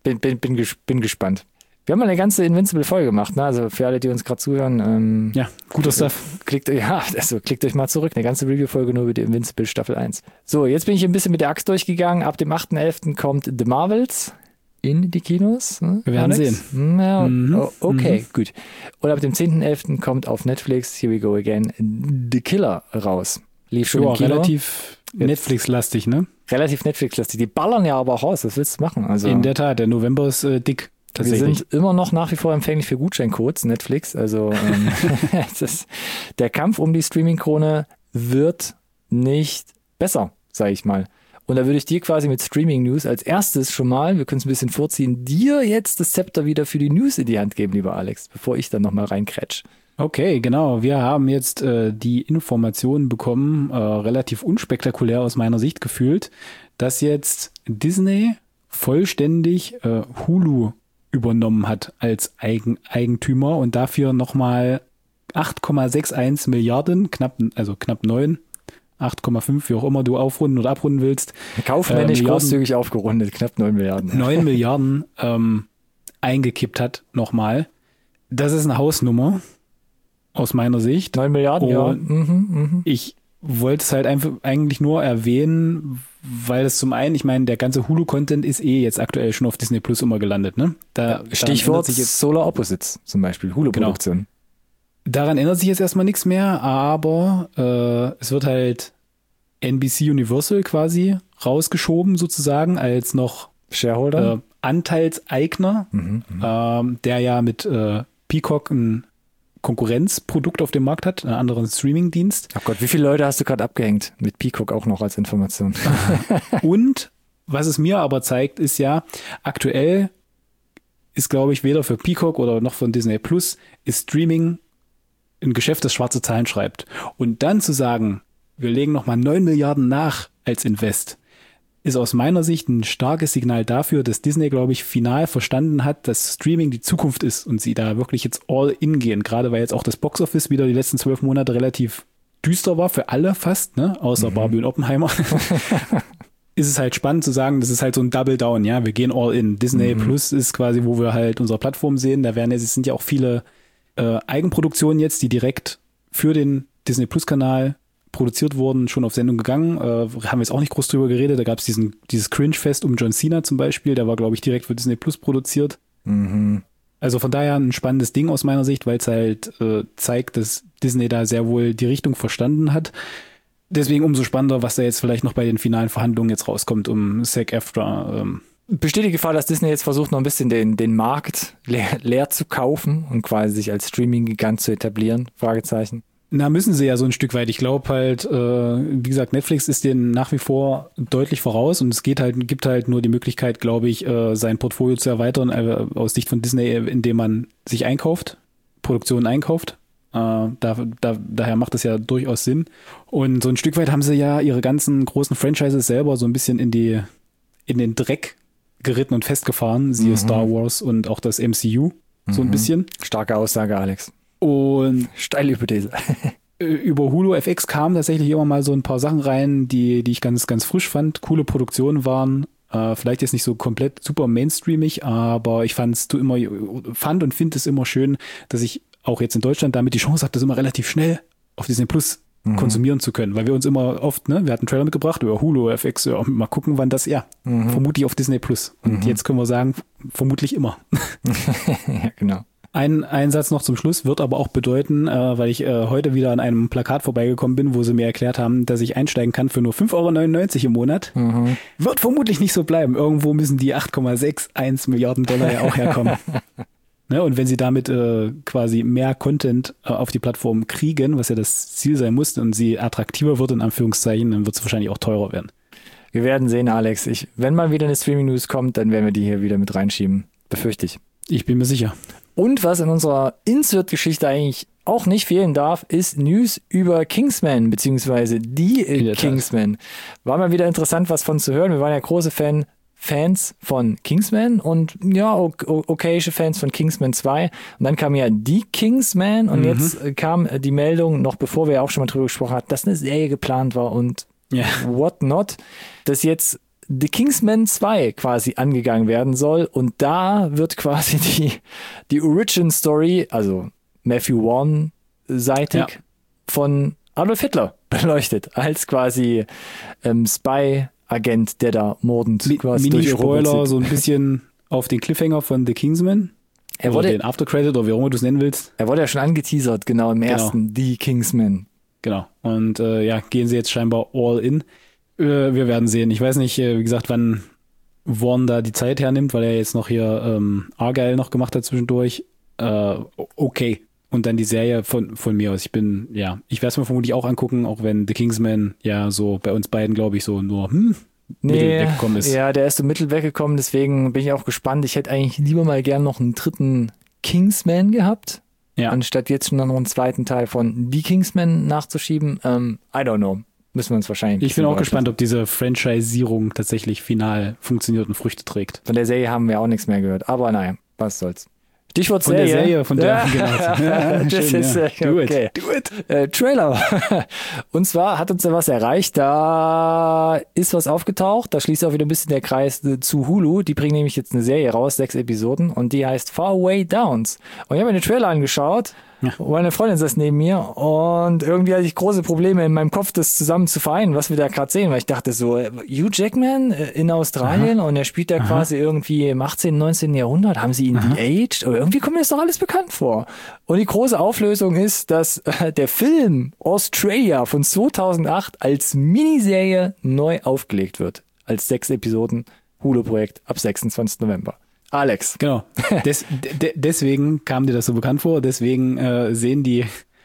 bin, bin, bin, ges- bin gespannt. Wir haben mal eine ganze Invincible-Folge gemacht, ne? Also für alle, die uns gerade zuhören. Ähm, Ja, guter Stuff. Klickt, ja, also klickt euch mal zurück. Eine ganze Review-Folge nur über die Invincible Staffel eins. So, jetzt bin ich ein bisschen mit der Axt durchgegangen. Ab dem achten elften kommt The Marvels in die Kinos. Ne, Wir werden Alex? sehen. Ja, Mhm. oh, okay, Mhm. gut. Und ab dem zehnten elften kommt auf Netflix, here we go again, The Killer raus. Lief schon Ja, im Kino. relativ Netflix-lastig, ne? Relativ Netflix-lastig. Die ballern ja aber auch raus. Was willst du machen? Also, In der Tat, der November ist äh, dick. wir Tatsächlich. sind immer noch nach wie vor empfänglich für Gutscheincodes, Netflix. Also ähm, es ist, der Kampf um die Streaming-Krone wird nicht besser, sage ich mal. Und da würde ich dir quasi mit Streaming-News als erstes schon mal, wir können es ein bisschen vorziehen, dir jetzt das Zepter wieder für die News in die Hand geben, lieber Alex, bevor ich dann nochmal reinkrätsch. Okay, genau. Wir haben jetzt äh, die Informationen bekommen, äh, relativ unspektakulär aus meiner Sicht gefühlt, dass jetzt Disney vollständig äh, Hulu übernommen hat als Eigen Eigentümer und dafür nochmal acht Komma einundsechzig Milliarden, knapp, also knapp neun, acht Komma fünf, wie auch immer du aufrunden oder abrunden willst, Kaufmännisch Äh, Milliarden- großzügig aufgerundet, knapp neun Milliarden. neun Milliarden ähm, eingekippt hat nochmal. Das ist eine Hausnummer aus meiner Sicht. neun Milliarden, ja. Und- Mhm, mhm. Ich wollte es halt einfach eigentlich nur erwähnen, weil es zum einen, ich meine, der ganze Hulu-Content ist eh jetzt aktuell schon auf Disney Plus immer gelandet, ne? Da, daran Stichwort ändert sich jetzt, Solar Opposites zum Beispiel, Hulu-Produktion. daran ändert sich jetzt erstmal nichts mehr, aber äh, es wird halt N B C Universal quasi rausgeschoben sozusagen als noch Shareholder? äh, Anteilseigner, Mhm, mhm. ähm, der ja mit äh, Peacock ein Konkurrenzprodukt auf dem Markt hat, einen anderen Streamingdienst. Oh Gott, wie viele Leute hast du gerade abgehängt? Mit Peacock auch noch als Information. Und was es mir aber zeigt, ist ja, aktuell ist, glaube ich, weder für Peacock oder noch von Disney Plus ist Streaming ein Geschäft, das schwarze Zahlen schreibt. Und dann zu sagen, wir legen nochmal neun Milliarden nach als Invest, ist aus meiner Sicht ein starkes Signal dafür, dass Disney, glaube ich, final verstanden hat, dass Streaming die Zukunft ist und sie da wirklich jetzt all in gehen. Gerade weil jetzt auch das Boxoffice wieder die letzten zwölf Monate relativ düster war, für alle fast, ne, außer Mhm. Barbie und Oppenheimer. Ist es halt spannend zu sagen, das ist halt so ein Double Down, ja, wir gehen all in. Disney Mhm. Plus ist quasi, wo wir halt unsere Plattform sehen, da werden ja, es sind ja auch viele äh, Eigenproduktionen jetzt, die direkt für den Disney Plus Kanal produziert wurden, schon auf Sendung gegangen, äh, haben wir jetzt auch nicht groß drüber geredet, da gab es diesen dieses Cringe-Fest um John Cena zum Beispiel, der war, glaube ich, direkt für Disney Plus produziert. Mhm. Also von daher ein spannendes Ding aus meiner Sicht, weil es halt äh, zeigt, dass Disney da sehr wohl die Richtung verstanden hat. Deswegen umso spannender, was da jetzt vielleicht noch bei den finalen Verhandlungen jetzt rauskommt um SAG-AFTRA. Ähm. Besteht die Gefahr, dass Disney jetzt versucht, noch ein bisschen den, den Markt leer, leer zu kaufen und quasi sich als Streaming-Gigant zu etablieren? Fragezeichen. Na, müssen sie ja so ein Stück weit. Ich glaube halt, äh, wie gesagt, Netflix ist denen nach wie vor deutlich voraus und es geht halt, gibt halt nur die Möglichkeit, glaube ich, äh, sein Portfolio zu erweitern, äh, aus Sicht von Disney, indem man sich einkauft, Produktionen einkauft. Äh, da, da, daher macht es ja durchaus Sinn. Und so ein Stück weit haben sie ja ihre ganzen großen Franchises selber so ein bisschen in die, in den Dreck geritten und festgefahren, siehe Mhm. Star Wars und auch das M C U, so ein Mhm. bisschen. Starke Aussage, Alex. Und Steile Hypothese. über Hulu F X kamen tatsächlich immer mal so ein paar Sachen rein, die, die ich ganz, ganz frisch fand. Coole Produktionen waren. Äh, vielleicht jetzt nicht so komplett super mainstreamig, aber ich fand's du immer, fand und finde es immer schön, dass ich auch jetzt in Deutschland damit die Chance habe, das immer relativ schnell auf Disney Plus Mhm. konsumieren zu können, weil wir uns immer oft, ne, wir hatten einen Trailer mitgebracht über Hulu, F X, ja, mal gucken, wann das, ja, Mhm. vermutlich auf Disney Plus. Und Mhm. jetzt können wir sagen, vermutlich immer. Ja, genau. Ein, ein Satz noch zum Schluss wird aber auch bedeuten, äh, weil ich äh, heute wieder an einem Plakat vorbeigekommen bin, wo sie mir erklärt haben, dass ich einsteigen kann für nur fünf Euro neunundneunzig im Monat. Mhm. Wird vermutlich nicht so bleiben. Irgendwo müssen die acht Komma einundsechzig Milliarden Dollar ja auch herkommen. Ne, und wenn sie damit äh, quasi mehr Content äh, auf die Plattform kriegen, was ja das Ziel sein muss, und sie attraktiver wird, in Anführungszeichen, dann wird es wahrscheinlich auch teurer werden. Wir werden sehen, Alex. Ich, wenn mal wieder eine Streaming-News kommt, dann werden wir die hier wieder mit reinschieben. Befürchte ich. Ich bin mir sicher. Und was in unserer Insert-Geschichte eigentlich auch nicht fehlen darf, ist News über Kingsman, beziehungsweise die In äh, der Tat. Kingsman. War mal wieder interessant, was von zu hören. Wir waren ja große Fan, Fans von Kingsman und ja, ok- okayische Fans von Kingsman zwei. Und dann kam ja die Kingsman und Mhm. jetzt äh, kam äh, die Meldung, noch bevor wir ja auch schon mal drüber gesprochen hatten, dass eine Serie geplant war und Ja. what not, dass jetzt The Kingsman zwei quasi angegangen werden soll und da wird quasi die, die Origin-Story, also Matthew Vaughn-seitig, ja. von Adolf Hitler beleuchtet, als quasi ähm, Spy-Agent, der da mordend Mi- quasi durch Europa Mini-Spoiler, zieht. so ein bisschen auf den Cliffhanger von The Kingsman. Er oder wurde, den Aftercredit oder wie auch immer du es nennen willst. er wurde ja schon angeteasert, genau, im Genau. ersten, The Kingsman. Genau. Und äh, ja, gehen sie jetzt scheinbar all in. Äh, wir werden sehen. Ich weiß nicht, äh, wie gesagt, wann Vaughn da die Zeit hernimmt, weil er jetzt noch hier ähm, Argyle noch gemacht hat zwischendurch. Äh, okay. Und dann die Serie von, von mir aus. Ich bin, ja, ich werde es mir vermutlich auch angucken, auch wenn The Kingsman ja so bei uns beiden, glaube ich, so nur hm, Nee, mittel weggekommen ist. ja, der ist so mittel weggekommen, deswegen bin ich auch gespannt. Ich hätte eigentlich lieber mal gern noch einen dritten Kingsman gehabt, Ja. anstatt jetzt schon noch einen zweiten Teil von The Kingsman nachzuschieben. Ähm, I don't know. Müssen wir uns wahrscheinlich. ein Ich bin bisschen auch überraschen. gespannt, ob diese Franchisierung tatsächlich final funktioniert und Früchte trägt. Von der Serie haben wir auch nichts mehr gehört. Aber naja, was soll's. Stichwort Von Serie. der Serie, von der, Ja, genau. Ja, das schön, ist ja. äh, Do okay. it. Do it. Äh, Trailer. Und zwar hat uns da was erreicht. Da ist was aufgetaucht. Da schließt auch wieder ein bisschen der Kreis äh, zu Hulu. Die bringen nämlich jetzt eine Serie raus, sechs Episoden. Und die heißt Far Away Downs. Und ich habe mir den Trailer angeschaut. Ja. Und meine Freundin saß neben mir. Und irgendwie hatte ich große Probleme in meinem Kopf, das zusammen zu vereinen, was wir da gerade sehen. Weil ich dachte so, äh, Hugh Jackman äh, in Australien und er spielt da Aha. quasi irgendwie im achtzehnten, neunzehnten Jahrhundert. Haben sie ihn de-aged? Aber irgendwie kommt mir das doch alles bekannt vor. Und die große Auflösung ist, dass äh, der Film Australia von zweitausendacht als Miniserie neu aufgelegt wird. Als sechs Episoden Hulu-Projekt ab sechsundzwanzigsten November. Alex. Genau. Des, de, deswegen kam dir das so bekannt vor. Deswegen äh, sehen die,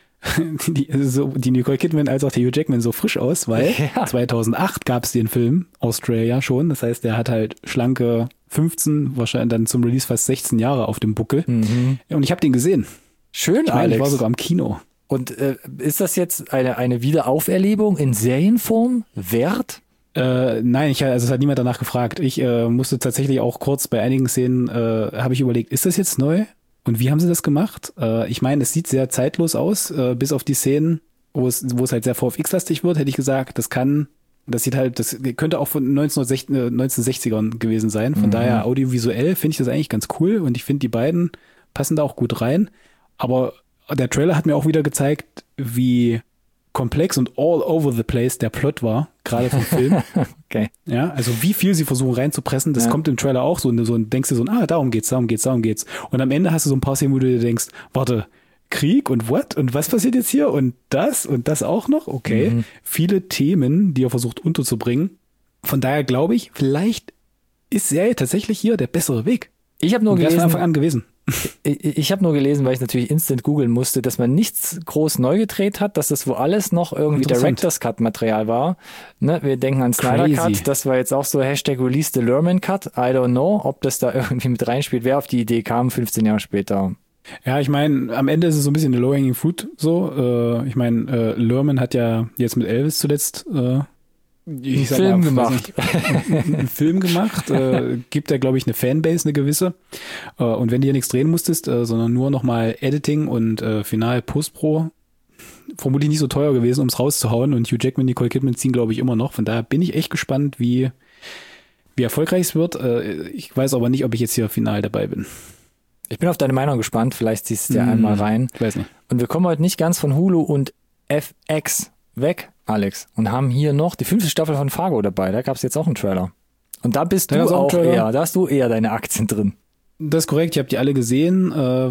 die, so, die Nicole Kidman als auch der Hugh Jackman so frisch aus, weil Ja. zweitausendacht gab es den Film Australia schon. Das heißt, der hat halt schlanke fünfzehn, wahrscheinlich dann zum Release fast sechzehn Jahre auf dem Buckel. Mhm. Und ich habe den gesehen. Schön, Ich meine, ich Alex. war sogar im Kino. Und äh, ist das jetzt eine, eine Wiederauferlebung in Serienform wert? Äh, nein, ich, also es hat niemand danach gefragt. Ich äh, musste tatsächlich auch kurz bei einigen Szenen, äh, habe ich überlegt, ist das jetzt neu? Und wie haben sie das gemacht? Äh, ich meine, es sieht sehr zeitlos aus, äh, bis auf die Szenen, wo es, wo es halt sehr V F X-lastig wird, hätte ich gesagt, das kann, das sieht halt, das könnte auch von neunzehnhundertsechzigern gewesen sein. Von Mhm. daher audiovisuell finde ich das eigentlich ganz cool und ich finde, die beiden passen da auch gut rein. Aber der Trailer hat mir auch wieder gezeigt, wie komplex und all over the place der Plot war, gerade vom Film. Okay. Ja, also wie viel sie versuchen reinzupressen, das Ja. kommt im Trailer auch so, so und denkst du so, ah, darum geht's, darum geht's, darum geht's. Und am Ende hast du so ein paar Szenen, wo du dir denkst, warte, Krieg und what? Und was passiert jetzt hier? Und das und das auch noch? Okay. Mhm. Viele Themen, die er versucht unterzubringen. Von daher glaube ich, vielleicht ist Serie tatsächlich hier der bessere Weg. Ich habe nur Und wär's von gelesen, Anfang an gewesen. ich, ich habe nur gelesen, weil ich natürlich instant googeln musste, dass man nichts groß neu gedreht hat, dass das wo alles noch irgendwie Interessant. Director's Cut Material war. Ne, wir denken an Snyder Crazy. Cut, das war jetzt auch so Hashtag Release the Lerman Cut. I don't know, ob das da irgendwie mit reinspielt. Wer auf die Idee kam, fünfzehn Jahre später. Ja, ich meine, am Ende ist es so ein bisschen eine low-hanging fruit so. Äh, ich meine, äh, Lerman hat ja jetzt mit Elvis zuletzt äh, ich Einen sag Film mal, weiß gemacht. nicht, einen, einen Film gemacht. Äh, gibt ja, glaube ich, eine Fanbase, eine gewisse. Äh, und wenn du hier nichts drehen musstest, äh, sondern nur nochmal Editing und äh, Final Post-Pro, vermutlich nicht so teuer gewesen, um es rauszuhauen. Und Hugh Jackman, Nicole Kidman ziehen, glaube ich, immer noch. Von daher bin ich echt gespannt, wie, wie erfolgreich es wird. Äh, ich weiß aber nicht, ob ich jetzt hier final dabei bin. Ich bin auf deine Meinung gespannt, vielleicht ziehst du dir Hm, einmal rein. Ich weiß nicht. Und wir kommen heute nicht ganz von Hulu und F X weg, Alex, und haben hier noch die fünfte Staffel von Fargo dabei. Da gab es jetzt auch einen Trailer. Und da bist Da du gab's auch einen auch Trailer? eher, da hast du eher deine Aktien drin. Das ist korrekt, ich habe die alle gesehen. Äh,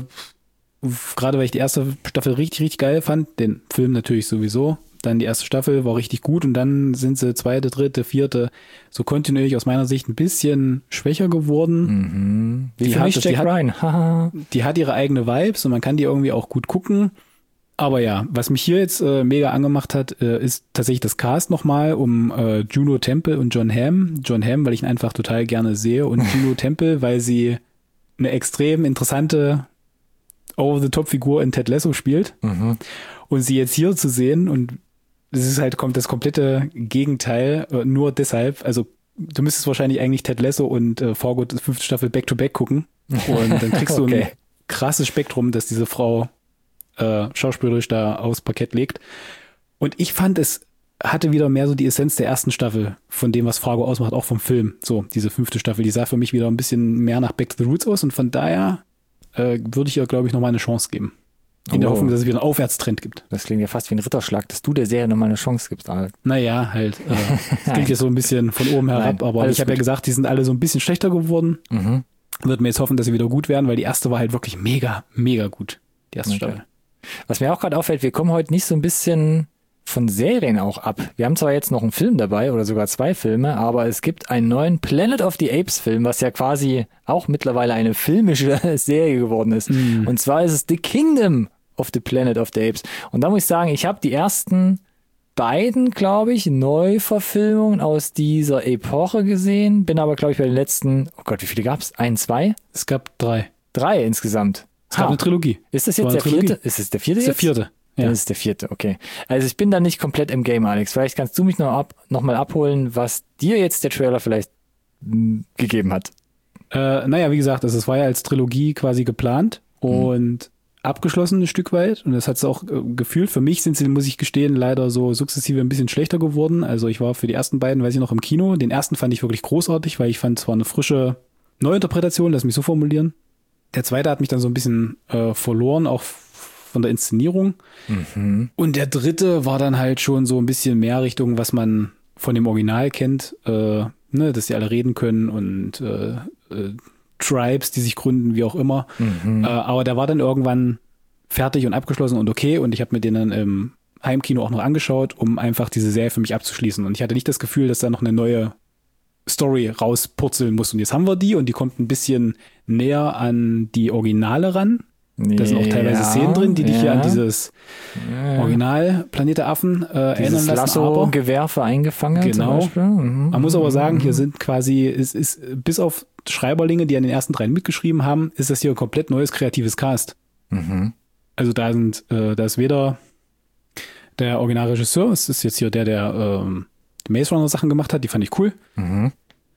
gerade weil ich die erste Staffel richtig, richtig geil fand. Den Film natürlich sowieso. Dann die erste Staffel war richtig gut und dann sind sie zweite, dritte, vierte so kontinuierlich aus meiner Sicht ein bisschen schwächer geworden. Mhm. Wie Die für hat mich das- die Jack hat- Ryan. Haha. Die hat ihre eigene Vibes und man kann die irgendwie auch gut gucken. Aber ja, was mich hier jetzt äh, mega angemacht hat, äh, ist tatsächlich das Cast nochmal um äh, Juno Temple und John Hamm. John Hamm, weil ich ihn einfach total gerne sehe und Juno Temple, weil sie eine extrem interessante Over-the-Top-Figur in Ted Lasso spielt. Mhm. Und sie jetzt hier zu sehen und es ist halt, kommt das komplette Gegenteil, äh, nur deshalb, also du müsstest wahrscheinlich eigentlich Ted Lasso und äh, Fargo die fünfte Staffel back-to-back gucken und dann kriegst du Okay. ein krasses Spektrum, das diese Frau äh, schauspielerisch da aufs Parkett legt. Und ich fand es hatte wieder mehr so die Essenz der ersten Staffel von dem, was Fargo ausmacht, auch vom Film. So, diese fünfte Staffel, die sah für mich wieder ein bisschen mehr nach Back to the Roots aus und von daher äh, würde ich ihr, glaube ich, nochmal eine Chance geben. In oh. der Hoffnung, dass es wieder einen Aufwärtstrend gibt. Das klingt ja fast wie ein Ritterschlag, dass du der Serie nochmal eine Chance gibst, Alter. Naja, halt. Äh, das klingt jetzt so ein bisschen von oben herab, Nein, aber ich habe ja gesagt, die sind alle so ein bisschen schlechter geworden. Mhm. Wird mir jetzt hoffen, dass sie wieder gut werden, weil die erste war halt wirklich mega, mega gut. Die erste okay. Staffel. Was mir auch gerade auffällt, wir kommen heute nicht so ein bisschen von Serien auch ab. Wir haben zwar jetzt noch einen Film dabei oder sogar zwei Filme, aber es gibt einen neuen Planet of the Apes Film, was ja quasi auch mittlerweile eine filmische Serie geworden ist. Mm. Und zwar ist es The Kingdom of the Planet of the Apes. Und da muss ich sagen, ich habe die ersten beiden, glaube ich, Neuverfilmungen aus dieser Epoche gesehen, bin aber, glaube ich, bei den letzten, oh Gott, wie viele gab es? Ein, zwei? Es gab drei. Drei insgesamt. Es gab ha. eine Trilogie. Ist das jetzt der Trilogie. vierte? Ist es der vierte jetzt? Das ist der vierte. Ja. Dann ist es der vierte, okay. Also ich bin da nicht komplett im Game, Alex. Vielleicht kannst du mich noch, ab, noch mal abholen, was dir jetzt der Trailer vielleicht m, gegeben hat. Äh, naja, wie gesagt, also es war ja als Trilogie quasi geplant und hm. abgeschlossen ein Stück weit. Und das hat es auch äh, gefühlt. Für mich sind sie, muss ich gestehen, leider so sukzessive ein bisschen schlechter geworden. Also ich war für die ersten beiden, weiß ich noch, im Kino. Den ersten fand ich wirklich großartig, weil ich fand, es war eine frische Neuinterpretation, lass mich so formulieren. Der zweite hat mich dann so ein bisschen äh, verloren, auch von der Inszenierung. Mhm. Und der dritte war dann halt schon so ein bisschen mehr Richtung, was man von dem Original kennt, äh, ne, dass die alle reden können und äh, äh, Tribes, die sich gründen, wie auch immer. Mhm. Äh, aber der war dann irgendwann fertig und abgeschlossen und okay und ich habe mir den dann im Heimkino auch noch angeschaut, um einfach diese Serie für mich abzuschließen. Und ich hatte nicht das Gefühl, dass da noch eine neue Story rauspurzeln muss. Und jetzt haben wir die und die kommt ein bisschen näher an die Originale ran. Nee, da sind auch teilweise ja, Szenen drin, die dich ja. hier an dieses ja. Original Planet der Affen äh, erinnern lassen. Lasso-Gewehr für Eingefangen. Genau. Mhm. Man muss aber sagen, hier sind quasi, es ist bis auf Schreiberlinge, die an den ersten dreien mitgeschrieben haben, ist das hier ein komplett neues kreatives Cast. Mhm. Also da sind, äh, da ist weder der Originalregisseur, es ist jetzt hier der, der ähm, Maze Runner Sachen gemacht hat, die fand ich cool. Mhm.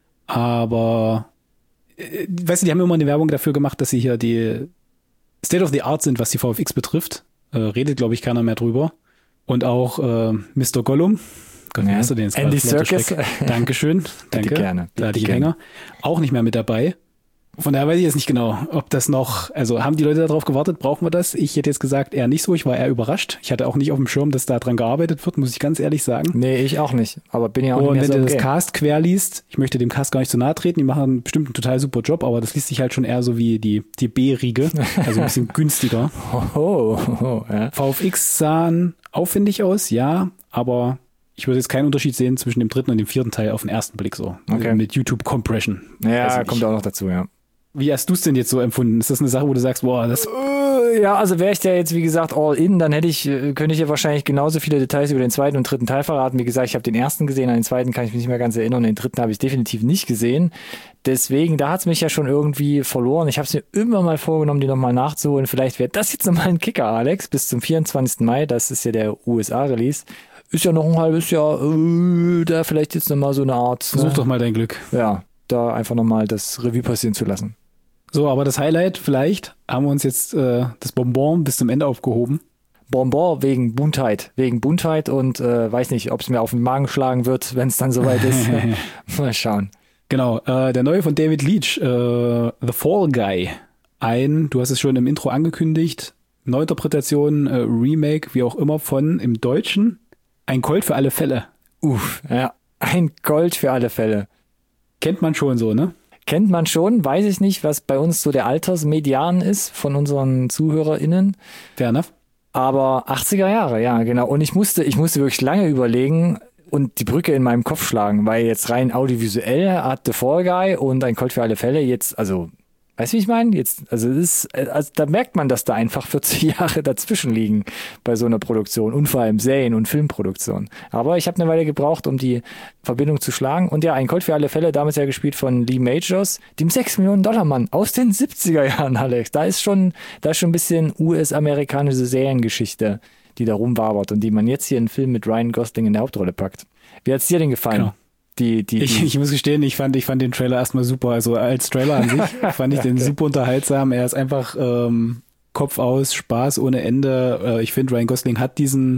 Aber äh, weißt du, die haben immer eine Werbung dafür gemacht, dass sie hier die State of the Art sind, was die V F X betrifft. Äh, redet, glaube ich, keiner mehr drüber. Und auch äh, Mister Gollum. Gott, wie hast du den jetzt Andy Serkis. Dankeschön. Danke. Bitte gerne. Da hatte ich länger. Auch nicht mehr mit dabei. Von daher weiß ich jetzt nicht genau, ob das noch, also haben die Leute darauf gewartet, brauchen wir das? Ich hätte jetzt gesagt, eher nicht so. Ich war eher überrascht. Ich hatte auch nicht auf dem Schirm, dass da dran gearbeitet wird, muss ich ganz ehrlich sagen. Nee, ich auch nicht. Aber bin ja auch Und nicht mehr wenn so du das Game. Cast quer liest, ich möchte dem Cast gar nicht zu nahe treten, die machen bestimmt einen total super Job, aber das liest sich halt schon eher so wie die, die B-Riege, also ein bisschen günstiger. Oh, oh, oh, ja. V F X sahen aufwendig aus, ja, aber ich würde jetzt keinen Unterschied sehen zwischen dem dritten und dem vierten Teil auf den ersten Blick so. Okay. Mit YouTube Compression. Ja, kommt auch noch dazu, ja. Wie hast du es denn jetzt so empfunden? Ist das eine Sache, wo du sagst, boah, das... Ja, also wäre ich da jetzt, wie gesagt, all in, dann hätte ich, könnte ich ja wahrscheinlich genauso viele Details über den zweiten und dritten Teil verraten. Wie gesagt, ich habe den ersten gesehen, an den zweiten kann ich mich nicht mehr ganz erinnern, den dritten habe ich definitiv nicht gesehen. Deswegen, da hat es mich ja schon irgendwie verloren. Ich habe es mir immer mal vorgenommen, die nochmal nachzuholen. Vielleicht wäre das jetzt nochmal ein Kicker, Alex, bis zum vierundzwanzigsten Mai, das ist ja der U S A-Release. Ist ja noch ein halbes Jahr, äh, da vielleicht jetzt nochmal so eine Art... Versuch äh, doch mal dein Glück. Ja, da einfach nochmal das Revue passieren zu lassen. So, aber das Highlight, vielleicht haben wir uns jetzt äh, das Bonbon bis zum Ende aufgehoben. Bonbon wegen Buntheit, wegen Buntheit und äh, weiß nicht, ob es mir auf den Magen schlagen wird, wenn es dann soweit ist. Mal schauen. Genau, äh, der neue von David Leitch, äh, The Fall Guy. Ein, du hast es schon im Intro angekündigt, Neuinterpretation, äh, Remake, wie auch immer, von im Deutschen Ein Colt für alle Fälle. Uff, ja, ein Colt für alle Fälle. Kennt man schon so, ne? Kennt man schon, weiß ich nicht, was bei uns so der Altersmedian ist von unseren ZuhörerInnen. Fair enough. Aber achtziger Jahre, ja, genau. Und ich musste, ich musste wirklich lange überlegen und die Brücke in meinem Kopf schlagen, weil jetzt rein audiovisuell hat The Fall Guy und Ein Colt für alle Fälle jetzt, also, weißt du, wie ich meine? Jetzt, also, das ist, also da merkt man, dass da einfach vierzig Jahre dazwischen liegen bei so einer Produktion und vor allem Serien- und Filmproduktion. Aber ich habe eine Weile gebraucht, um die Verbindung zu schlagen. Und ja, Ein Colt für alle Fälle, damals ja gespielt von Lee Majors, dem sechs Millionen Dollar Mann aus den siebziger Jahren, Alex. Da ist schon, da ist schon ein bisschen U S-amerikanische Seriengeschichte, die da rumwabert und die man jetzt hier in einen Film mit Ryan Gosling in der Hauptrolle packt. Wie hat's dir denn gefallen? Genau. Die, die, ich, die ich muss gestehen, ich fand, ich fand den Trailer erstmal super. Also als Trailer an sich fand ich den okay. super unterhaltsam. Er ist einfach ähm, Kopf aus, Spaß ohne Ende. Äh, ich finde, Ryan Gosling hat diesen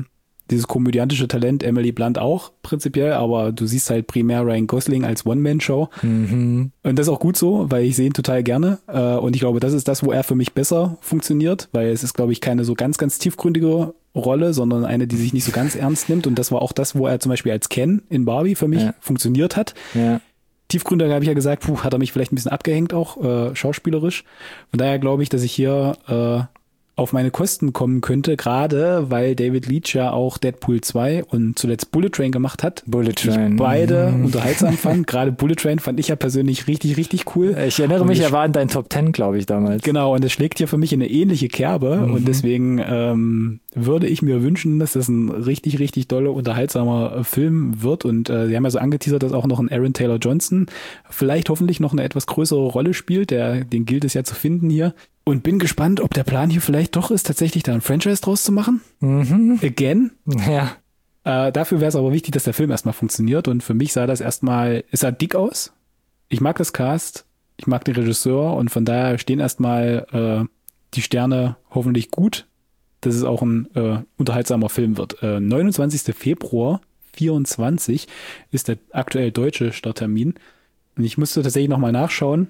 dieses komödiantische Talent, Emily Blunt auch prinzipiell, aber du siehst halt primär Ryan Gosling als One-Man-Show. Mhm. Und das ist auch gut so, weil ich sehe ihn total gerne. Und ich glaube, das ist das, wo er für mich besser funktioniert, weil es ist, glaube ich, keine so ganz, ganz tiefgründige Rolle, sondern eine, die sich nicht so ganz ernst nimmt. Und das war auch das, wo er zum Beispiel als Ken in Barbie für mich ja. funktioniert hat. Ja. Tiefgründiger habe ich ja gesagt, puh, hat er mich vielleicht ein bisschen abgehängt auch, äh, schauspielerisch. Von daher glaube ich, dass ich hier äh, auf meine Kosten kommen könnte, gerade weil David Leitch ja auch Deadpool zwei und zuletzt Bullet Train gemacht hat. Bullet Train. Ich beide mm. unterhaltsam fand. Gerade Bullet Train fand ich ja persönlich richtig, richtig cool. Ich erinnere und mich, er war in deinen Top Ten, glaube ich, damals. Genau, und es schlägt hier für mich in eine ähnliche Kerbe mhm. und deswegen ähm, würde ich mir wünschen, dass das ein richtig, richtig dolle, unterhaltsamer Film wird und äh, sie haben ja so angeteasert, dass auch noch ein Aaron Taylor Johnson vielleicht hoffentlich noch eine etwas größere Rolle spielt, der, den gilt es ja zu finden hier. Und bin gespannt, ob der Plan hier vielleicht doch ist, tatsächlich da ein Franchise draus zu machen. Mhm. Again. Ja. Äh, dafür wäre es aber wichtig, dass der Film erstmal funktioniert. Und für mich sah das erstmal, es sah dick aus. Ich mag das Cast, ich mag den Regisseur und von daher stehen erstmal äh, die Sterne hoffentlich gut, dass es auch ein äh, unterhaltsamer Film wird. Äh, neunundzwanzigster Februar vierundzwanzig ist der aktuell deutsche Starttermin. Und ich musste tatsächlich nochmal nachschauen.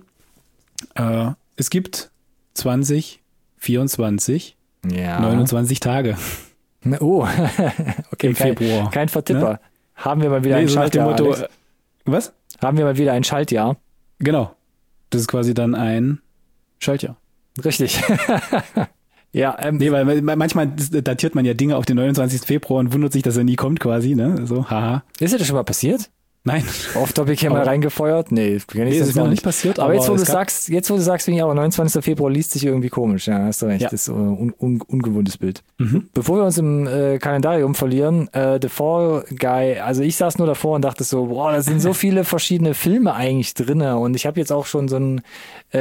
Äh, es gibt zwanzig vierundzwanzig, ja. neunundzwanzig Tage. Oh, okay, im kein, Februar. Kein Vertipper. Ne? Haben wir mal wieder nee, ein so Schaltjahr, nach dem Motto, Alex? Was? Haben wir mal wieder ein Schaltjahr? Genau. Das ist quasi dann ein Schaltjahr. Richtig. Ja, ähm, nee, weil manchmal datiert man ja Dinge auf den neunundzwanzigsten Februar und wundert sich, dass er nie kommt quasi, ne? So, haha. Ist dir das schon mal passiert? Nein. Off-Topic hier mal reingefeuert? Nee, kenn ich nee, das ist noch nicht passiert. Aber, aber jetzt, wo du gab... sagst, jetzt, wo du sagst, finde ich aber neunundzwanzigster Februar liest sich irgendwie komisch. Ja, hast du recht. Ja. Das ist ein un un ungewohntes Bild. Mhm. Bevor wir uns im äh, Kalendarium verlieren, äh, The Fall Guy, also ich saß nur davor und dachte so, boah, da sind so viele verschiedene Filme eigentlich drinne und ich habe jetzt auch schon so ein äh,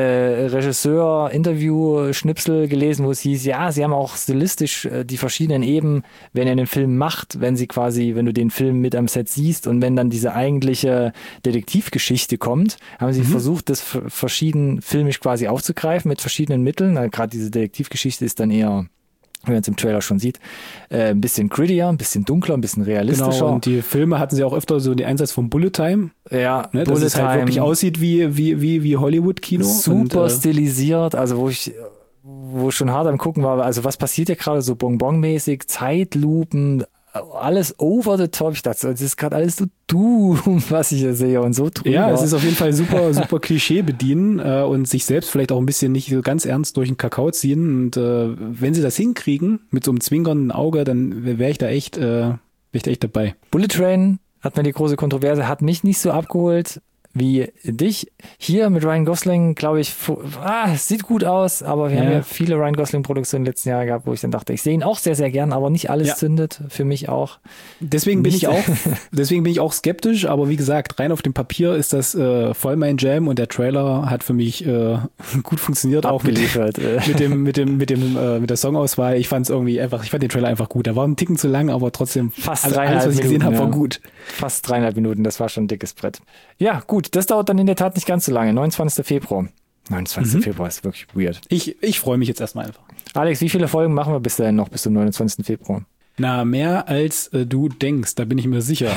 Regisseur-Interview-Schnipsel gelesen, wo es hieß, ja, sie haben auch stilistisch äh, die verschiedenen Eben, wenn ihr den Film macht, wenn sie quasi, wenn du den Film mit am Set siehst und wenn dann diese eigentliche Detektivgeschichte kommt, haben sie mhm. versucht, das verschieden filmisch quasi aufzugreifen mit verschiedenen Mitteln. Gerade diese Detektivgeschichte ist dann eher, wenn man es im Trailer schon sieht, äh, ein bisschen grittier, ein bisschen dunkler, ein bisschen realistischer. Genau, und die Filme hatten sie auch öfter so den Einsatz von Bullet Time. Ja, ne, Bullet dass es halt Time wirklich aussieht wie, wie, wie, wie Hollywood-Kino. Super und, äh, stilisiert, also wo ich wo ich schon hart am Gucken war, also was passiert ja gerade so Bonbon-mäßig, Zeitlupen, alles over the top. Ich dachte, das ist gerade alles so dumm, was ich hier sehe und so drüber. Ja, es ist auf jeden Fall super, super Klischee bedienen äh, und sich selbst vielleicht auch ein bisschen nicht so ganz ernst durch den Kakao ziehen. Und äh, wenn sie das hinkriegen, mit so einem zwinkernden Auge, dann wäre ich da echt, äh, wär ich da echt dabei. Bullet Train hat mir die große Kontroverse, hat mich nicht so abgeholt wie dich. Hier mit Ryan Gosling, glaube ich, ah, sieht gut aus, aber wir ja. haben ja viele Ryan Gosling-Produktionen in den letzten Jahren gehabt, wo ich dann dachte, ich sehe ihn auch sehr, sehr gern, aber nicht alles ja. zündet, für mich auch. Deswegen bin nicht. ich auch, deswegen bin ich auch skeptisch, aber wie gesagt, rein auf dem Papier ist das äh, voll mein Jam und der Trailer hat für mich äh, gut funktioniert, auch mit, mit dem, mit dem, mit dem, äh, mit der Songauswahl. Ich fand es irgendwie einfach, ich fand den Trailer einfach gut. Der war ein Ticken zu lang, aber trotzdem fast alles, dreieinhalb alles, was ich Minuten, gesehen habe, ja. war gut. Fast dreieinhalb Minuten, das war schon ein dickes Brett. Ja, gut, das dauert dann in der Tat nicht ganz so lange. neunundzwanzigster Februar. neunundzwanzigster Mhm. Februar ist wirklich weird. Ich, ich freue mich jetzt erstmal einfach. Alex, wie viele Folgen machen wir bis dahin noch, bis zum neunundzwanzigsten Februar? Na, mehr als äh, du denkst, da bin ich mir sicher.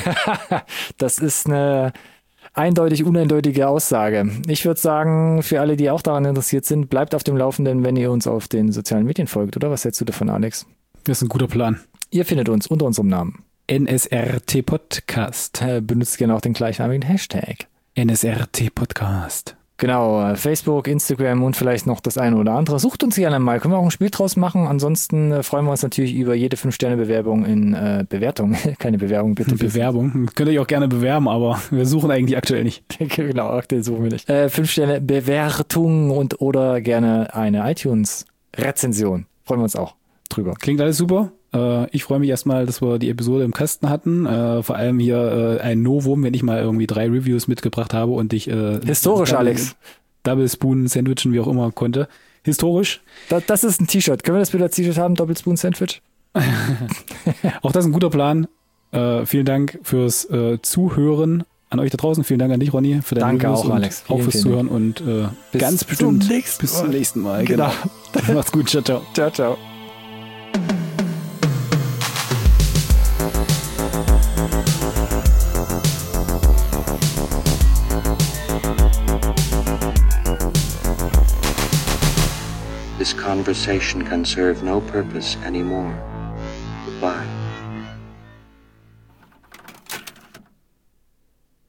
Das ist eine eindeutig uneindeutige Aussage. Ich würde sagen, für alle, die auch daran interessiert sind, bleibt auf dem Laufenden, wenn ihr uns auf den sozialen Medien folgt, oder? Was hältst du davon, Alex? Das ist ein guter Plan. Ihr findet uns unter unserem Namen. N S R T Podcast. Äh, benutzt gerne auch den gleichnamigen Hashtag. N S R T Podcast. Genau, Facebook, Instagram und vielleicht noch das eine oder andere. Sucht uns gerne mal. Können wir auch ein Spiel draus machen. Ansonsten äh, freuen wir uns natürlich über jede fünf Sterne Bewerbung in äh, Bewertung. Keine Bewerbung, bitte. Bewerbung. Könnt ihr euch auch gerne bewerben, aber wir suchen eigentlich aktuell nicht. Genau, aktuell suchen wir nicht. Äh, fünf Sterne Bewertung und oder gerne eine iTunes-Rezension. Freuen wir uns auch drüber. Klingt alles super. Ich freue mich erstmal, dass wir die Episode im Kasten hatten. Äh, vor allem hier äh, ein Novum, wenn ich mal irgendwie drei Reviews mitgebracht habe und ich äh, historisch, Double, Alex. Double Spoon Sandwichen, wie auch immer konnte. Historisch. Das, das ist ein T-Shirt. Können wir das bitte als T-Shirt haben, Double Spoon Sandwich? Auch das ist ein guter Plan. Äh, vielen Dank fürs äh, Zuhören. An euch da draußen. Vielen Dank an dich, Ronny, für deine Danke Reviews auch, und Alex. Auch fürs Zuhören und äh, bis ganz bestimmt nächsten bis zum nächsten Mal. Genau. genau. Macht's gut. Ciao, ciao. Ciao, ciao. This conversation can serve no purpose anymore.